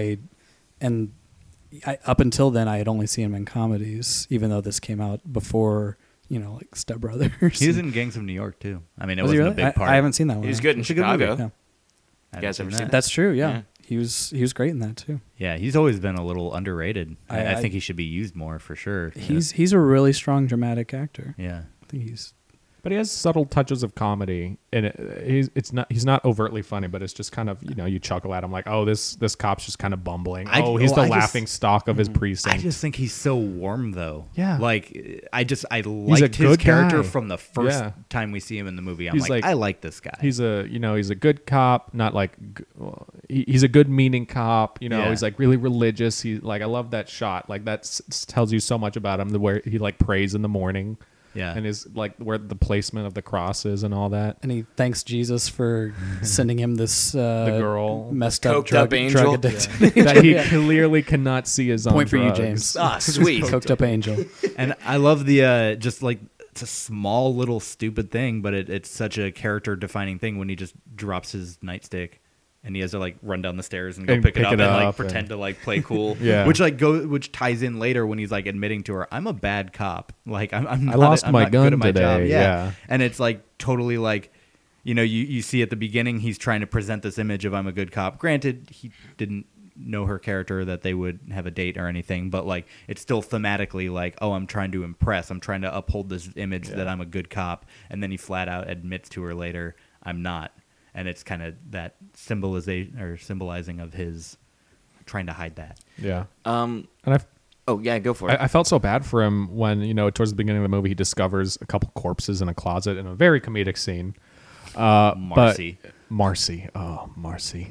I up until then I had only seen him in comedies, even though this came out before, like Step Brothers. He was in Gangs of New York too. I mean, it Was he wasn't really? a big part. I haven't seen that one. He was good in It's a good movie. Chicago. Yeah. I You guys haven't ever seen that. That's true. Yeah. Yeah. He was great in that too. Yeah, he's always been a little underrated. I I- think he should be used more for sure. He's a really strong dramatic actor. Yeah. I think he's But he has subtle touches of comedy, and he's not overtly funny, but it's just kind of you chuckle at him like, oh, this cop's just kind of bumbling. I He's the just- laughing stock of his I precinct. just think he's so warm though. Yeah. Like I a liked his good character guy. from the first Yeah. time we see him in the movie. I'm He's like, like- I like this guy. he's a good cop, not like he's a good meaning cop. Yeah. He's like really religious. He like I love that shot. Like that tells you so much about him. Where he like prays in the morning. Yeah. And his like where the placement of the cross is and all that. and he thanks Jesus for sending him this The girl. messed up Coked up angel. drug addict. That he clearly cannot see his own Point for you, drugs. James. Ah, sweet. Coked up angel. And I love the just like it's a small little stupid thing, but it's such a character defining thing when he just drops his nightstick and he has to like run down the stairs and go And pick it pick up it and like up pretend and- to like play cool. Yeah. Which ties in later when he's like admitting to her, I'm a bad cop. Like I'm not, lost I'm my not gun good at my job. today. Yeah. Yeah. And it's like totally like you see at the beginning he's trying to present this image of I'm a good cop. Granted, he didn't know her character that they would have a date or anything, but like it's still thematically like, oh, I'm trying to impress. I'm trying to uphold this image that I'm a good cop, and then he flat out admits to her later, I'm not. And it's kind of that symbolizing of his trying to hide that. Yeah. Um. And Oh yeah, go for it. I felt so bad for him when, towards the beginning of the movie, he discovers a couple corpses in a closet in a very comedic scene. Marcy. Marcy. Oh, Marcy.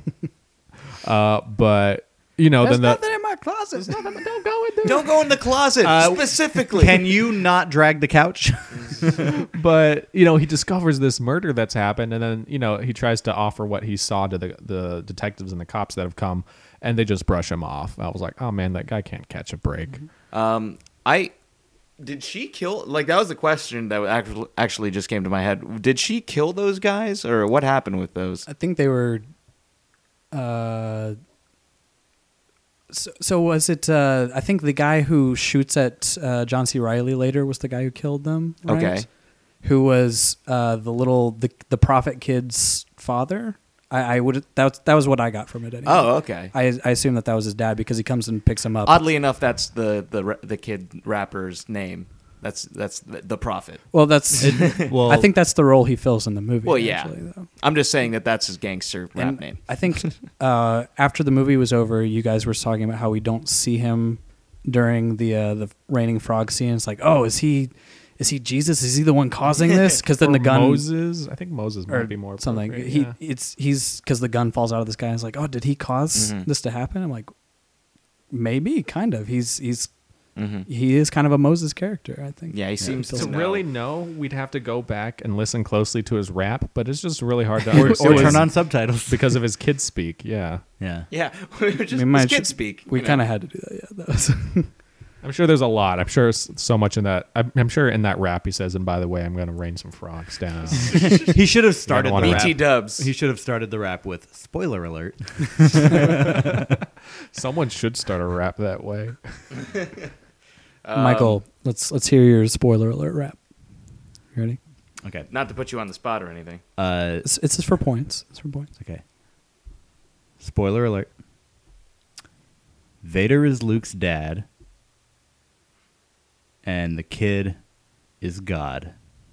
But, then in my closet. don't go in there. Don't go in the closet specifically. Can you not drag the couch? But, he discovers this murder that's happened, and then, he tries to offer what he saw to the detectives and the cops that have come, and they just brush him off. I was like, oh, man, that guy can't catch a break. I Did she kill? Like that was the question that actually just came to my head. Did she kill those guys, or what happened with those? I think they were. So was it? I think the guy who shoots at John C. Reilly later was the guy who killed them. Right? Okay. Who was the prophet kid's father? I would that was what I got from it. Anyway. Oh, okay. I assume that was his dad because he comes and picks him up. Oddly enough, that's the kid rapper's name. That's the prophet. Well, that's. Well, I think that's the role he fills in the movie. Well, yeah. Actually, though. I'm just saying that's his gangster rap And name. I think after the movie was over, you guys were talking about how we don't see him during the raining frog scene. It's like, oh, is he Jesus? Is he the one causing this? Because then Or the gun Moses. I think Moses or might be more something. appropriate, yeah. He's because the gun falls out of this guy. It's like, oh, did he cause Mhm. this to happen? I'm like, maybe, kind of. He Mhm. is kind of a Moses character, I think. Yeah, he seems feels To to like- know. really know, we'd have to go back and listen closely to his rap, but it's just really hard to or understand turn on subtitles. because of his kid speak. Yeah, Yeah. Yeah, just We might kid should- speak. We you know. kind of had to do that. Yeah, that was. I'm sure there's a lot. I'm sure so much in that. I'm sure in that rap he says, "And by the way, I'm going to rain some frogs down." He should have started wanna the rap. rap. BT Dubs. He should have started the rap with spoiler alert. Someone should start a rap that way. Michael, let's hear your spoiler alert rap. You ready? Okay. Not to put you on the spot or anything. It's just for points. It's for points. Okay. Spoiler alert. Vader is Luke's dad, and the kid is God.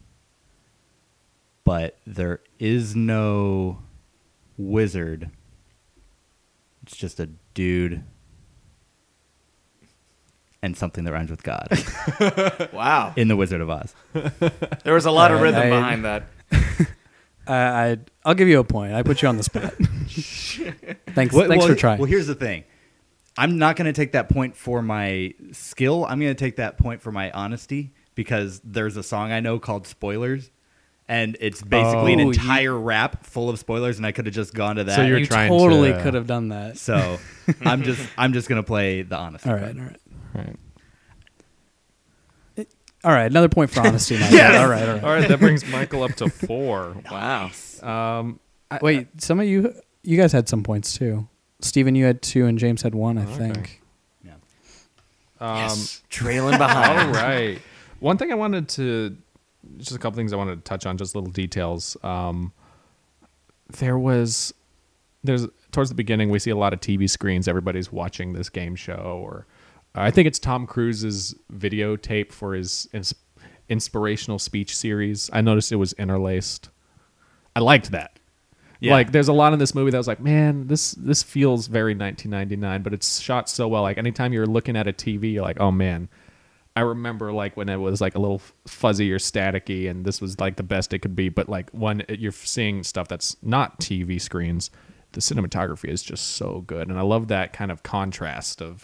But there is no wizard. It's just a dude and something that rhymes with God Wow, in The Wizard of Oz. there was a lot of Alright, rhythm I- behind that. I'll give you a point. I put you on the spot. Thanks for trying. Well, here's the thing. I'm not going to take that point for my skill. I'm going to take that point for my honesty because there's a song I know called Spoilers, and it's basically an Oh, entire rap full of spoilers, and I could have just gone to that. So you're you trying totally to- could have done that. So I'm just going to play the honesty. All right, all right. Right. All right, another point for honesty. Now. Yes! All right, all right. All right, that brings Michael up to 4. Wow. Wait, some of you guys had some points too. Steven, you had 2 and James had 1, I Okay. think. Yeah. Yes. Trailing behind. All right. One thing I wanted to, just a couple things I wanted to touch on, just little details. There's towards the beginning, we see a lot of TV screens. Everybody's watching this game show, or I think it's Tom Cruise's videotape for his inspirational speech series. I noticed it was interlaced. I liked that. Yeah. Like, there's a lot in this movie that was like, man, this feels very 1999, but it's shot so well. Like, anytime you're looking at a TV, you're like, oh man, I remember like when it was like a little fuzzy or staticky, and this was like the best it could be. But like when you're seeing stuff that's not TV screens, the cinematography is just so good, and I love that kind of contrast of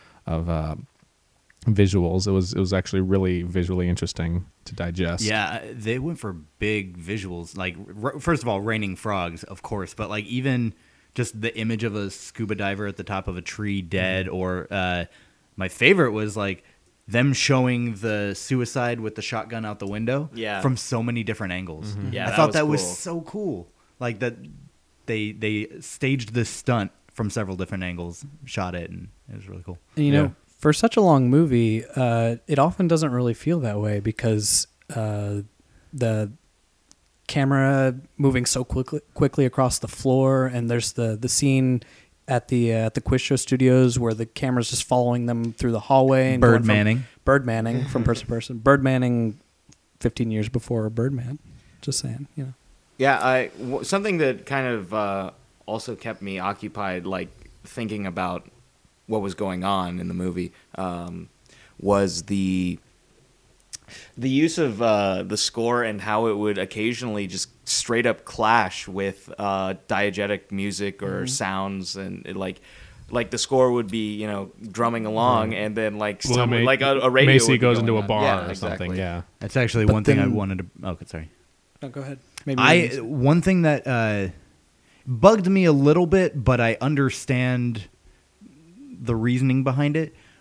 visuals. It was actually really visually interesting to digest. Yeah, they went for big visuals. Like, first of all, raining frogs, of course, but like even just the image of a scuba diver at the top of a tree dead, or my favorite was like them showing the suicide with the shotgun out the window from so many different angles. Yeah, I that thought was that was cool. so cool. Like that they staged this stunt from several different angles, shot it, and it was really cool. And, you know, for such a long movie, it often doesn't really feel that way because the camera moving so quickly across the floor, and there's the scene at the Quiz Show Studios where the camera's just following them through the hallway. And Bird manning from person to person. Bird manning 15 years before Birdman. Just saying, you know. Yeah, something that kind of also kept me occupied, like thinking about what was going on in the movie, was the use of the score and how it would occasionally just straight up clash with diegetic music or sounds, and it, like the score would be, you know, drumming along, and then like like a radio Macy would be goes going into a on. bar Yeah, or exactly. something. Yeah. That's actually But one thing I then- wanted to. Oh, sorry. No, go ahead. Maybe One thing that bugged me a little bit, but I understand the reasoning behind it,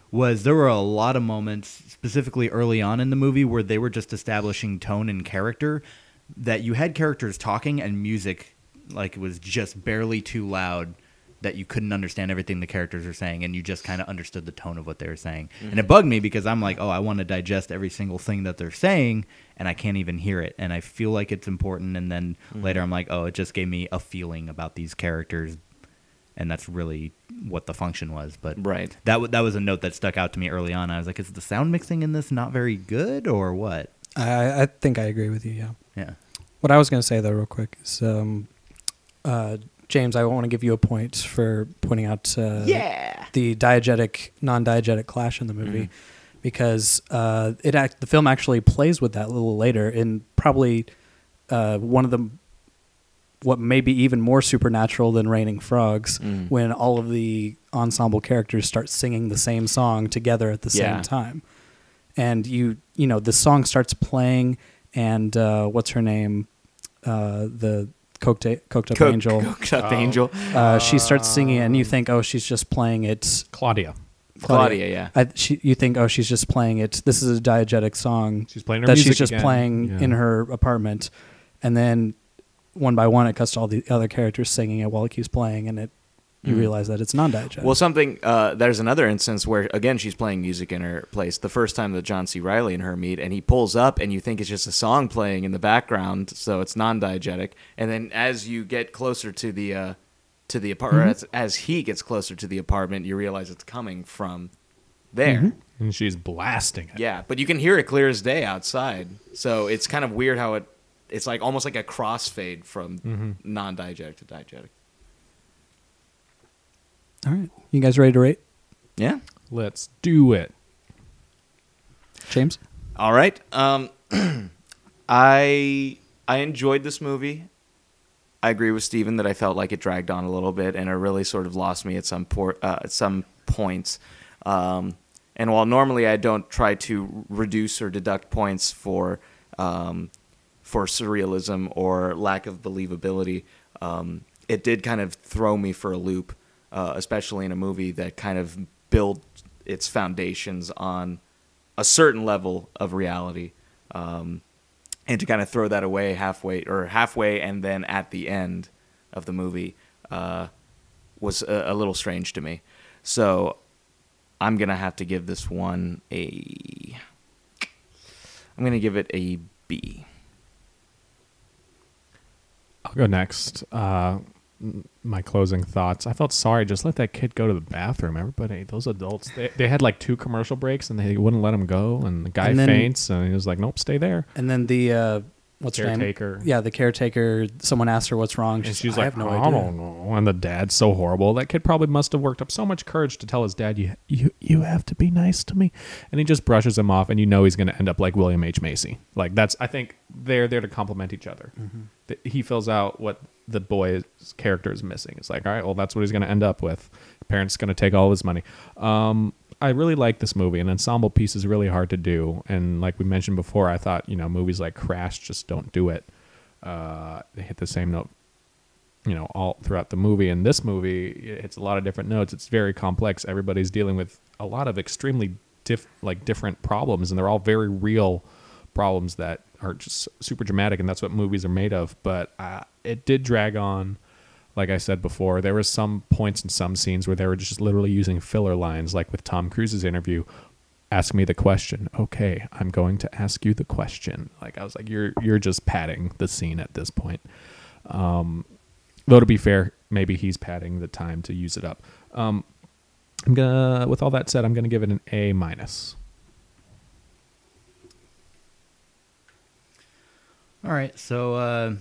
was there were a lot of moments, specifically early on in the movie, where they were just establishing tone and character, that you had characters talking and music like it was just barely too loud, that you couldn't understand everything the characters are saying, and you just kind of understood the tone of what they were saying. Mm-hmm. And it bugged me because I'm like, oh, I want to digest every single thing that they're saying, and I can't even hear it. And I feel like it's important, and then later I'm like, oh, it just gave me a feeling about these characters, and that's really what the function was. But Right. that was a note that stuck out to me early on. I was like, is the sound mixing in this not very good, or what? I think I agree with you. Yeah. Yeah. What I was going to say though, real quick, is James, I want to give you a point for pointing out the diegetic, non-diegetic clash in the movie, because the film actually plays with that a little later in probably one of the what may be even more supernatural than Raining Frogs, when all of the ensemble characters start singing the same song together at the same time. And you know, the song starts playing, and what's her name? The coked up angel. Coked up angel. She starts singing, and you think, oh, she's just playing it. Claudia, yeah. You think, oh, she's just playing it. This is a diegetic song. She's playing her that music she's just again. playing in her apartment, and then one by one, it cuts to all the other characters singing it while it keeps playing, and you realize that it's non-diegetic. Well, there's another instance where, again, she's playing music in her place. The first time that John C. Reilly and her meet, and he pulls up, and you think it's just a song playing in the background, so it's non-diegetic. And then as you get closer to the apartment, as he gets closer to the apartment, you realize it's coming from there. And she's blasting it. Yeah, but you can hear it clear as day outside. So it's kind of weird how it's like almost like a crossfade from non-diegetic to diegetic. All right, you guys ready to rate? Yeah. Let's do it. James? All right. I enjoyed this movie. I agree with Steven that I felt like it dragged on a little bit, and it really sort of lost me at some points. And while normally I don't try to reduce or deduct points for surrealism or lack of believability, it did kind of throw me for a loop, especially in a movie that kind of built its foundations on a certain level of reality. And to kind of throw that away halfway and then at the end of the movie was a little strange to me. So I'm going to have to give this one I'm going to give it a B. I'll go next. My closing thoughts. I felt sorry. Just let that kid go to the bathroom. Everybody, those adults, they had like 2 commercial breaks and they wouldn't let him go. And the guy faints and he was like, nope, stay there. And then the, what's her name? Caretaker. Yeah, the caretaker. Someone asked her what's wrong. And I she's like, have no I idea. don't know. And the dad's so horrible. That kid probably must have worked up so much courage to tell his dad, you have to be nice to me. And he just brushes him off, and you know he's going to end up like William H. Macy. Like I think they're there to complement each other. He fills out what the boy's character is missing. It's like, all right, well, that's what he's going to end up with. Parents going to take all his money. I really like this movie. An ensemble piece is really hard to do. And like we mentioned before, I thought, movies like Crash just don't do it. They hit the same note, all throughout the movie. And this movie, it hits a lot of different notes. It's very complex. Everybody's dealing with a lot of extremely different problems, and they're all very real problems that are just super dramatic, and that's what movies are made of. But it did drag on. Like I said before, there were some points in some scenes where they were just literally using filler lines, like with Tom Cruise's interview. Ask me the question. Okay, I'm going to ask you the question. Like, I was like, you're just padding the scene at this point. Though to be fair, maybe he's padding the time to use it up. With all that said, I'm gonna give it an A-. All right, so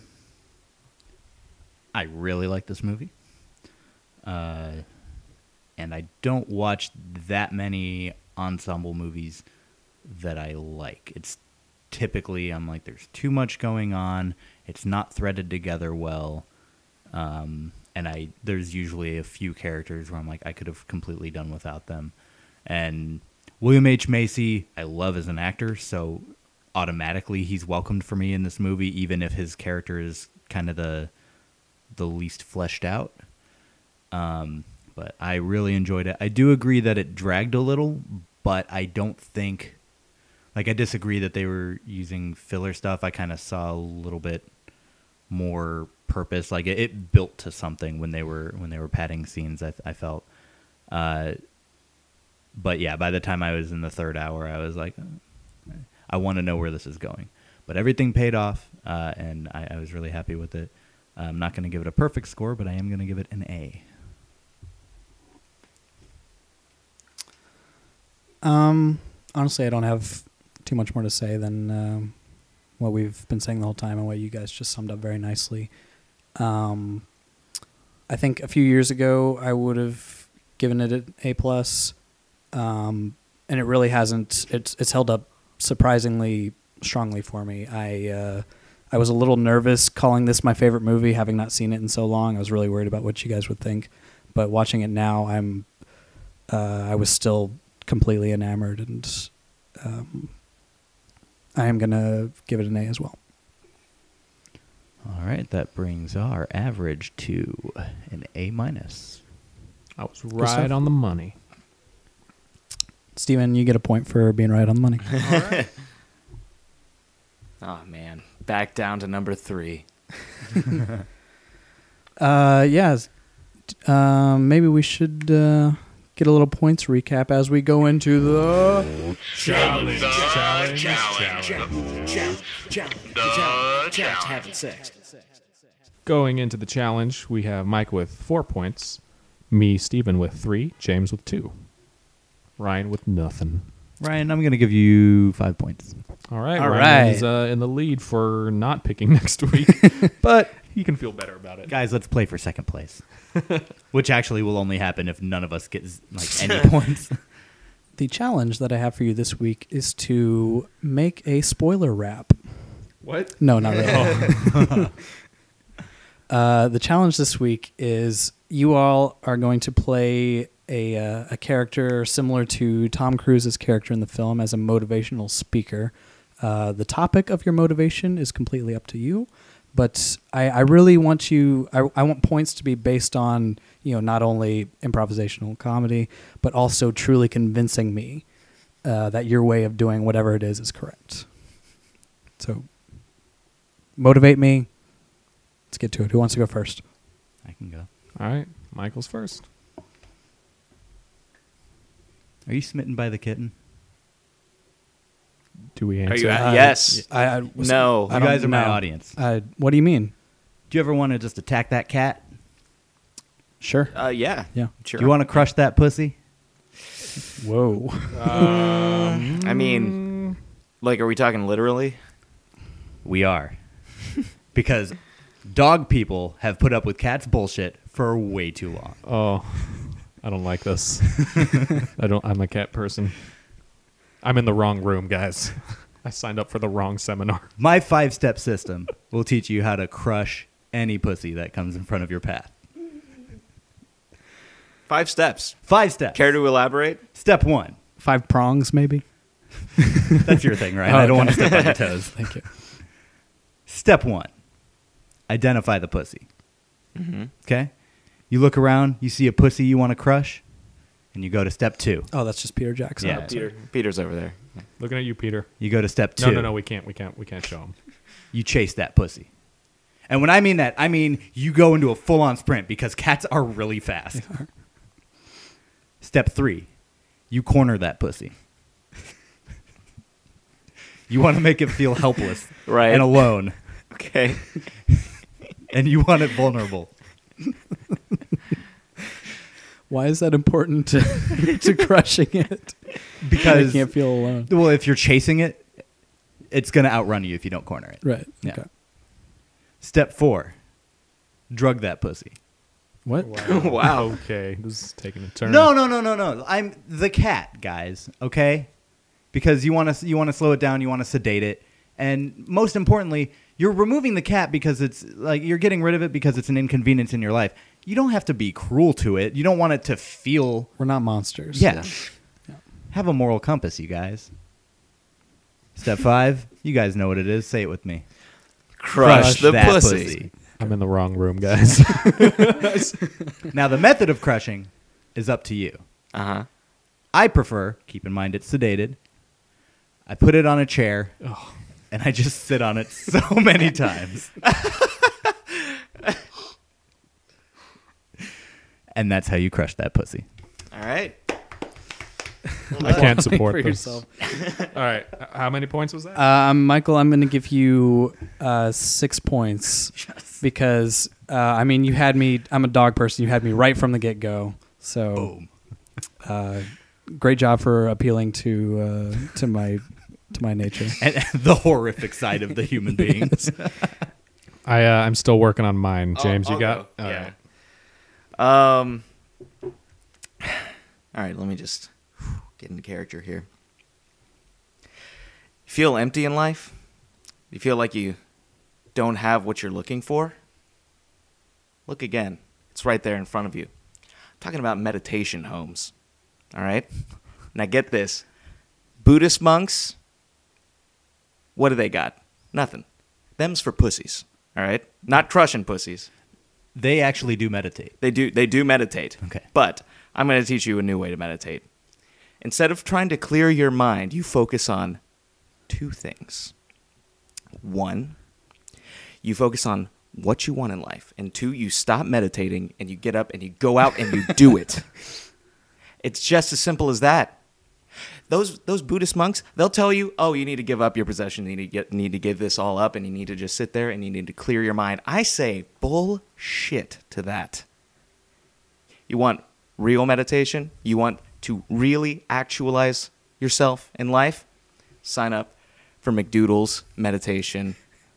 I really like this movie, and I don't watch that many ensemble movies that I like. It's typically, I'm like, there's too much going on. It's not threaded together well, and there's usually a few characters where I'm like, I could have completely done without them. And William H. Macy, I love as an actor, so automatically he's welcomed for me in this movie, even if his character is kind of the least fleshed out. But but I really enjoyed it. I do agree that it dragged a little, but I don't think, like, I disagree that they were using filler stuff. I kind of saw a little bit more purpose. Like it built to something when they were padding scenes. I felt, but yeah, by the time I was in the third hour, I was like, I want to know where this is going. But everything paid off, and I was really happy with it. I'm not going to give it a perfect score, but I am going to give it an A. Honestly, I don't have too much more to say than what we've been saying the whole time and what you guys just summed up very nicely. I think a few years ago I would have given it an A+, and it really hasn't. It's held up surprisingly strongly for me. I was a little nervous calling this my favorite movie, having not seen it in so long. I was really worried about what you guys would think, but watching it now, I was still completely enamored, and I am gonna give it an A as well. All right, that brings our average to an A-. I was right on the money. Steven, you get a point for being right on the money. All right. Oh man, back down to number 3. Maybe we should get a little points recap as we go into the Challenge. Having sex. Going into the challenge, we have Mike with 4 points, me, Steven, with 3, James with 2, Ryan with nothing. Ryan, I'm going to give you 5 points. All right, All Ryan's right. in the lead for not picking next week, but he can feel better about it. Guys, let's play for second place, which actually will only happen if none of us get like any points. The challenge that I have for you this week is to make a spoiler rap. What? No, not really. The challenge this week is you all are going to play a character similar to Tom Cruise's character in the film as a motivational speaker. The topic of your motivation is completely up to you, but I really want you. I want points to be based on, not only improvisational comedy, but also truly convincing me that your way of doing whatever it is correct. So motivate me. Let's get to it. Who wants to go first? I can go. All right, Michael's first. Are you smitten by the kitten? Do we Are answer? you? Yes. No. You guys are my audience. What do you mean? Do you ever want to just attack that cat? Sure. Yeah. Yeah. Sure. Do you want to crush that pussy? Whoa. I mean, like, are we talking literally? We are. Because dog people have put up with cats' bullshit for way too long. Oh, I don't like this. I'm a cat person. I'm in the wrong room, guys. I signed up for the wrong seminar. My 5-step system will teach you how to crush any pussy that comes in front of your path. 5 steps. 5 steps. Care to elaborate? Step 1. 5 prongs, maybe? That's your thing, right? Oh, I don't okay. want to step on your toes. Thank you. Step 1. Identify the pussy. Mm-hmm. Okay? You look around, you see a pussy you want to crush, and you go to step 2. Oh, that's just Peter Jackson. Yeah. Peter's over there. Looking at you, Peter. You go to step 2. No, we can't show him. You chase that pussy. And when I mean that, I mean you go into a full-on sprint because cats are really fast. Step 3. You corner that pussy. You want to make it feel helpless Right. and alone, Okay. and you want it vulnerable. Why is that important to crushing it? Because I can't feel alone. well, if you're chasing it, it's going to outrun you if you don't corner it. Right. Yeah. Okay. Step 4. Drug that pussy. What? Wow. Okay, this is taking a turn. No. I'm the cat, guys. Okay, because you want to slow it down. You want to sedate it, and most importantly, you're removing the cat because it's like you're getting rid of it because it's an inconvenience in your life. You don't have to be cruel to it. You don't want it to feel. We're not monsters. Yeah. Have a moral compass, you guys. Step 5. You guys know what it is. Say it with me. Crush the that pussy. I'm in the wrong room, guys. Now, the method of crushing is up to you. Uh-huh. I prefer, keep in mind it's sedated, I put it on a chair, and I just sit on it so many times. And that's how you crush that pussy. All right. I can't support for this. yourself. All right. How many points was that? Michael, I'm going to give you 6 points because I mean, you had me. I'm a dog person. You had me right from the get go. So, great job for appealing to my nature. And the horrific side of the human beings. I'm still working on mine. James, I'll you got? go. All Yeah. right. All right, let me just get into character here. Feel empty in life? You feel like you don't have what you're looking for? Look again. It's right there in front of you. I'm talking about meditation homes. All right? Now get this. Buddhist monks, what do they got? Nothing. Them's for pussies. All right? Not crushing pussies. They actually do meditate. They do meditate. Okay. But I'm going to teach you a new way to meditate. Instead of trying to clear your mind, you focus on 2 things. 1, you focus on what you want in life. And 2, you stop meditating and you get up and you go out and you do it. It's just as simple as that. Those Buddhist monks, they'll tell you, oh, you need to give up your possession, you need to give this all up, and you need to just sit there and you need to clear your mind. I say bullshit to that. You want real meditation? You want to really actualize yourself in life? Sign up for McDoodle's Meditation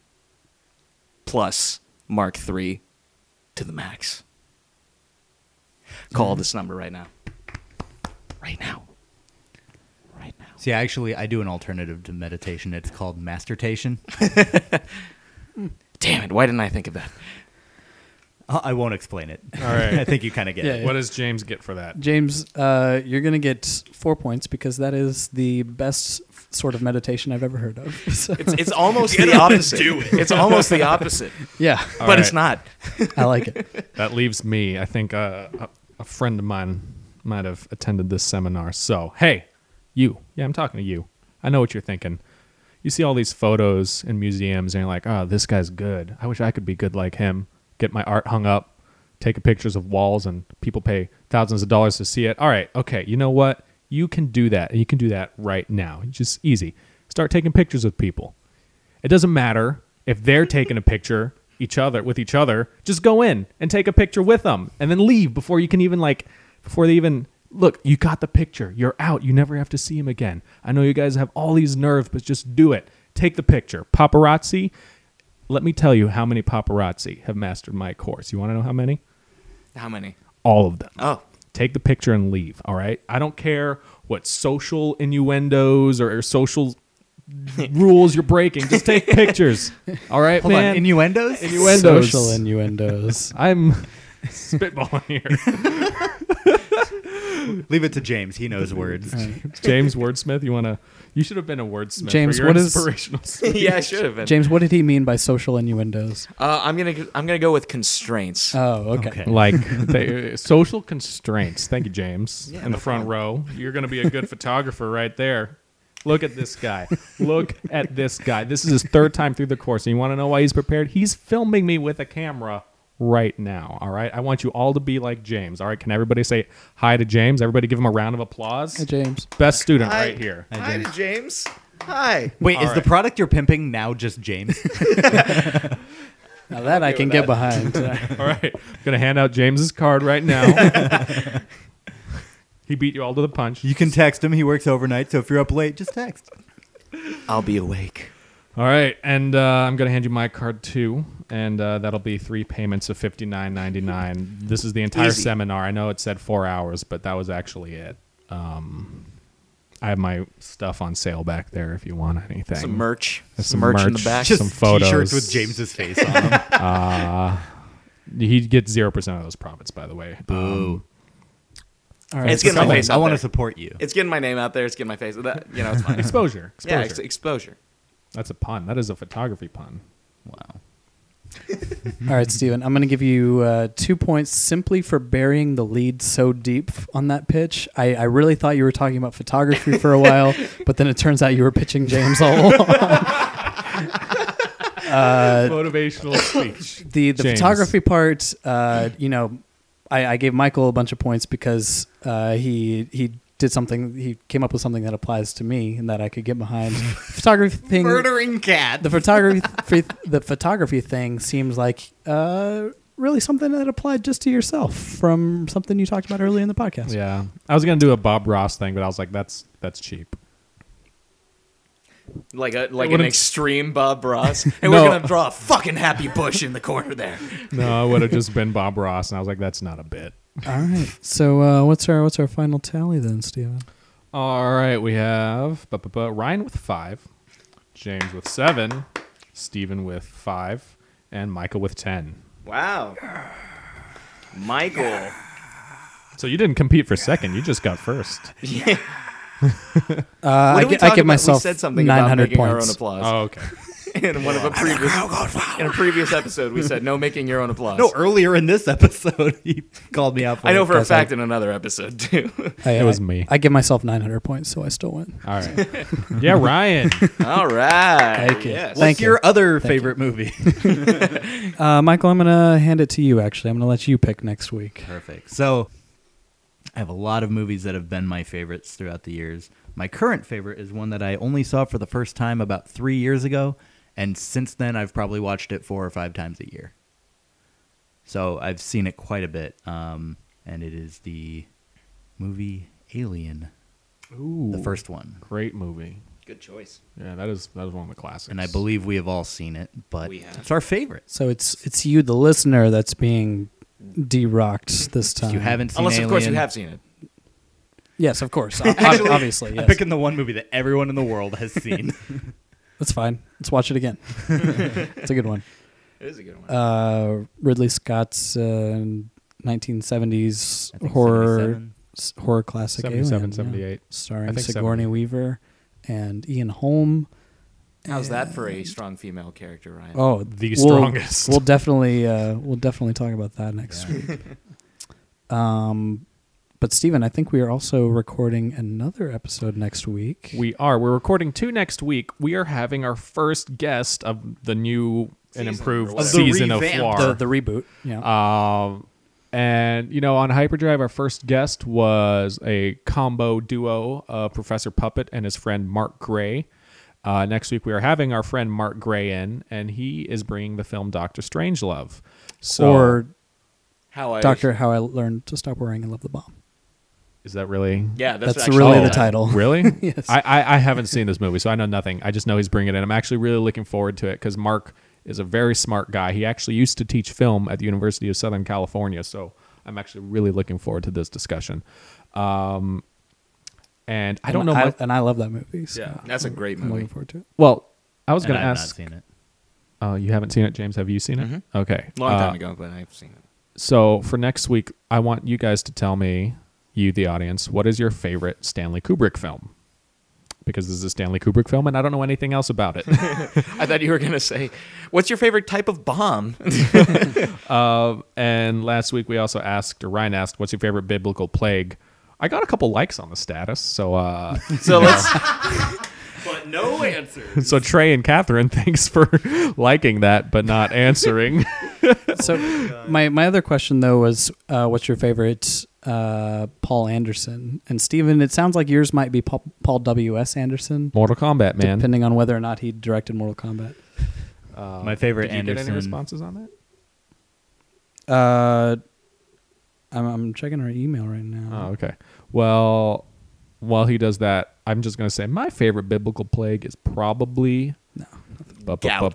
Plus Mark III to the max. Call this number right now. Right now. Right now. See, actually, I do an alternative to meditation. It's called mastertation. Damn it, why didn't I think of that? I won't explain it. All right. I think you kind of get Yeah, it. What does James get for that? James, you're going to get 4 points because that is the best sort of meditation I've ever heard of. So, It's almost the opposite. It's almost the opposite, yeah, All but it's right. not. I like it. That leaves me. I think a friend of mine might have attended this seminar. So, hey, you. Yeah, I'm talking to you. I know what you're thinking. You see all these photos in museums and you're like, oh, this guy's good. I wish I could be good like him. Get my art hung up, take pictures of walls, and people pay thousands of dollars to see it. All right, okay, you know what? You can do that, and you can do that right now. It's just easy. Start taking pictures with people. It doesn't matter if they're taking a picture with each other. Just go in and take a picture with them, and then leave before you can even before they even look. You got the picture. You're out. You never have to see him again. I know you guys have all these nerves, but just do it. Take the picture. Paparazzi. Let me tell you how many paparazzi have mastered my course. You want to know how many? How many? All of them. Oh, Take the picture and leave, all right? I don't care what social innuendos or social rules you're breaking. Just take pictures, all right, Hold man? on, innuendos? Innuendos. Social innuendos. I'm spitballing here. Leave it to James. He knows words. James Wordsmith, you should have been a wordsmith. James, for your what is- inspirational speech. yeah, I should have been. James, what did he mean by social innuendos? I'm gonna go with constraints. Oh, okay. Okay. Like social constraints. Thank you, James. Yeah, in the no front row. You're going to be a good photographer right there. Look at this guy. Look at this guy. This is his 3rd time through the course. And you want to know why he's prepared? He's filming me with a camera right now. All right. I want you all to be like James. All right. Can everybody say hi to James? Everybody give him a round of applause. Hey, James. Best student Hi. right here. Hi, James. Hi. Wait, is All the right. product you're pimping now just James? Now that I can get behind. All right. I'm going to hand out James's card right now. He beat you all to the punch. You can text him. He works overnight, so if you're up late, just text. I'll be awake. All right, and I'm going to hand you my card too, and that'll be 3 payments of $59.99. This is the entire Easy. seminar. I know it said 4 hours, but that was actually it. I have my stuff on sale back there if you want anything. Some merch. There's Some merch in the merch. back. Just- Just some photos. T-shirts with James's face on them. He gets 0% of those profits, by the way. Boo. All right. It's getting my face I out want to there. support you. It's getting my name out there. It's getting my face. That, it's fine. Exposure. Yeah, Exposure. exposure. That's a pun. That is a photography pun. Wow. All right, Steven, I'm going to give you 2 points simply for burying the lead so deep on that pitch. I really thought you were talking about photography for a while, but then it turns out you were pitching James all along. Motivational speech. The James. photography part, I gave Michael a bunch of points because he did something. He came up with something that applies to me and that I could get behind. Photography thing. Murdering cat. The photography thing seems like really something that applied just to yourself from something you talked about earlier in the podcast. Yeah, I was gonna do a Bob Ross thing, but I was like, that's cheap. Like an wouldn't- extreme Bob Ross. And No. we're going to draw a fucking happy bush in the corner there. No, it would have just been Bob Ross, and I was like, that's not a bit. All right. So what's our final tally then, Steven? All right, we have Ryan with 5, James with 7, Steven with 5, and Michael with 10. Wow. Michael. So you didn't compete for second; you just got first. Yeah. I give myself we said something 900 about making points. our own applause. Oh, okay. In one of a previous episode, we said no making your own applause. No, earlier in this episode, he called me out for I know it. for a Guys, fact in another episode too. It was me. I give myself 900 points, so I still win. All right. Yeah, Ryan. All right. Thank you. Yes. What's Thank you. your other favorite movie? Michael, I'm going to hand it to you, actually. I'm going to let you pick next week. Perfect. So I have a lot of movies that have been my favorites throughout the years. My current favorite is one that I only saw for the first time about 3 years ago, and since then I've probably watched it 4 or 5 times a year. So I've seen it quite a bit, and it is the movie Alien, Ooh, the first one. great movie. Good choice. Yeah, that is one of the classics. And I believe we have all seen it, but We have. it's our favorite. So it's you, the listener, that's being de-rocked this time. If you haven't seen Unless, Alien, of course, you have seen it. Yes, of course. Obviously, I'm yes. picking the one movie that everyone in the world has seen. That's fine. Let's watch it again. It's a good one. It is a good one. Ridley Scott's 1970s I think horror 77. horror classic 77, Alien, 78. starring I think Sigourney 78. Weaver and Ian Holm. How's that for a strong female character, Ryan? Oh, The strongest. We'll definitely talk about that next week. But Steven, I think we are also recording another episode next week. We are. We're recording 2 next week. We are having our first guest of the new and Season, improved or whatever. season of revamped. Floir. the reboot. Yeah. And, on Hyperdrive, our first guest was a combo duo of Professor Puppet and his friend Mark Gray. Next week, we are having our friend Mark Gray in, and he is bringing the film Dr. Strangelove. So, or How I How I Learned to Stop Worrying and Love the Bomb. is that really... Yeah, That's actually really Oh. the title. Really? Yes. I haven't seen this movie, so I know nothing. I just know he's bringing it in. I'm actually really looking forward to it because Mark is a very smart guy. He actually used to teach film at the University of Southern California, so I'm actually really looking forward to this discussion. And I don't know much. And I love that movie. So Yeah. That's a great I'm looking movie. forward to it. Well, I was And going to I've ask. not seen it. Oh, you haven't seen it, James? Have you seen it? Mhm. Okay. Long time ago, but I've seen it. So for next week, I want you guys to tell me, you, the audience, what is your favorite Stanley Kubrick film? Because this is a Stanley Kubrick film, and I don't know anything else about it. I thought you were going to say, what's your favorite type of bomb? And last week we also asked, or Ryan asked, what's your favorite biblical plague? I got a couple likes on the status, so So let's... But no answers. so Trey and Catherine, thanks for liking that, but not answering. So my other question though was, what's your favorite Paul Anderson? And Steven, it sounds like yours might be Paul W.S. Anderson, Mortal Kombat, man. depending on whether or not he directed Mortal Kombat. My favorite Did you get any Anderson. responses on that? I'm checking our email right now. Oh, okay. Well, while he does that, I'm just going to say my favorite biblical plague is probably Gout.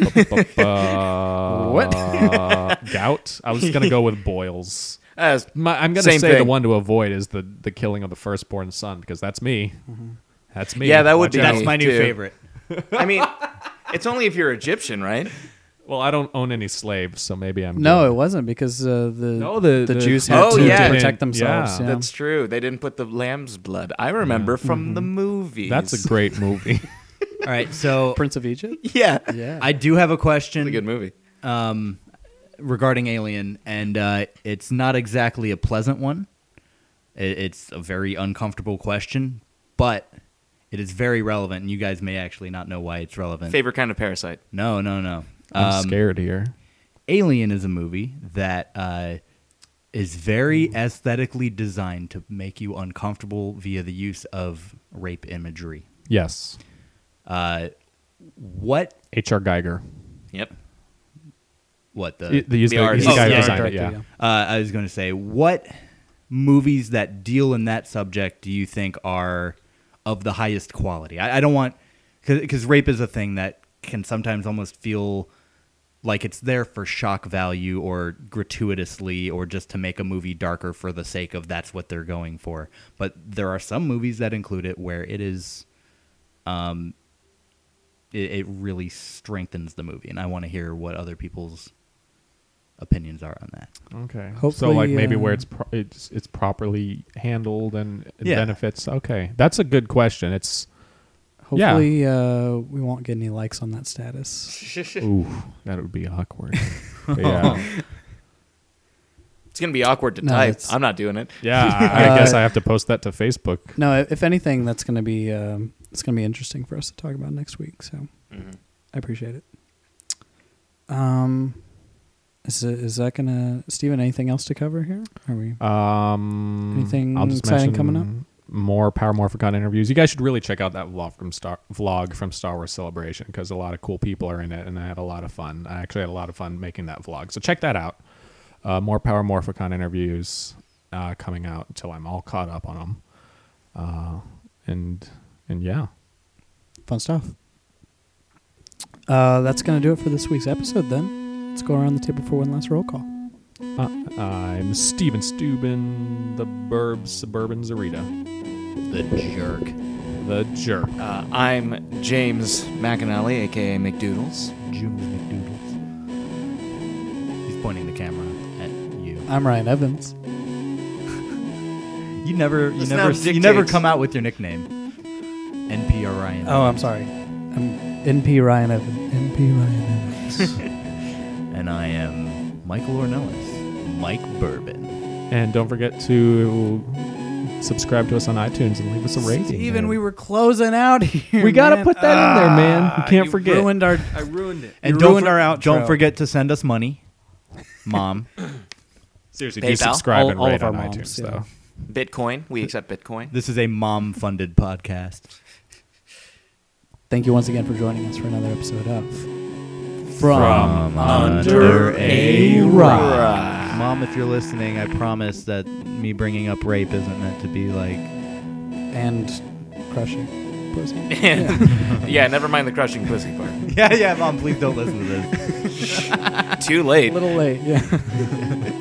What? Gout? I was going to go with boils. I'm going to say Same the thing. one to avoid is the killing of the firstborn son because that's me. That's me. Yeah, that would Watch be out. That's my new too. favorite. I mean, it's only if you're Egyptian, right? Well, I don't own any slaves, so maybe I'm No, good. it wasn't because the the Jews had Oh, to yeah. protect themselves. Yeah. Yeah. That's true. They didn't put the lamb's blood. I remember from the movies. That's a great movie. All right, so Prince of Egypt. Yeah. Yeah. I do have a question. It's a good movie. regarding Alien, and it's not exactly a pleasant one. It's a very uncomfortable question, but it is very relevant, and you guys may actually not know why it's relevant. Favorite kind of parasite? No. I'm scared here. Alien is a movie that is very aesthetically designed to make you uncomfortable via the use of rape imagery. Yes. What? H.R. Geiger. Yep. What the? He's The the artist. guy who Yeah, designed it, director, yeah. I was going to say, what movies that deal in that subject do you think are of the highest quality? I don't want, because rape is a thing that can sometimes almost feel like it's there for shock value or gratuitously or just to make a movie darker for the sake of that's what they're going for. But there are some movies that include it where it is, it really strengthens the movie, and I want to hear what other people's opinions are on that. Okay. So Hopefully, like maybe where it's properly handled and it Yeah. benefits. Okay. That's a good question. It's Hopefully, we won't get any likes on that status. ooh, that would be awkward. But yeah. It's gonna be awkward to No, type. it's- I'm not doing it. Yeah, I guess I have to post that to Facebook. No, if anything, that's going to be it's going to be interesting for us to talk about next week. So I appreciate it. Is that gonna, Steven? Anything else to cover here? Are we? Anything I'll just exciting mention coming up? More Power Morphicon interviews. You guys should really check out that vlog from Star Wars Celebration because a lot of cool people are in it, and I had a lot of fun. I actually had a lot of fun making that vlog. So check that out. More Power Morphicon interviews coming out until I'm all caught up on them. And yeah. Fun stuff. That's going to do it for this week's episode then. Let's go around the table for one last roll call. I'm Steven Steuben, the Suburban Zarita. The jerk. The jerk. I'm James McAnally, aka McDoodles. Jooms McDoodles. He's pointing the camera at you. I'm Ryan Evans. You never dictates. come out with your nickname. NPR Ryan. Oh, I'm sorry. I'm NP Ryan Evans. NP Ryan Evans. And I am Michael Ornelas. Mike Bourbon. And don't forget to subscribe to us on iTunes and leave us a rating. Steven, there. we were closing out here. We gotta man. put that in there, man. You can't You forget. ruined our. I ruined it. You And ruined our outro. don't forget to send us money, Mom. Seriously, do PayPal? subscribe and All rate of our on moms, iTunes, yeah. though. Bitcoin. We accept Bitcoin. This is a mom-funded podcast. Thank you once again for joining us for another episode of From Under a Rock. Mom, if you're listening, I promise that me bringing up rape isn't meant to be like. and crushing pussy. Yeah, never mind the crushing pussy part. Yeah, Mom, please don't listen to this. Too late. A little late, yeah.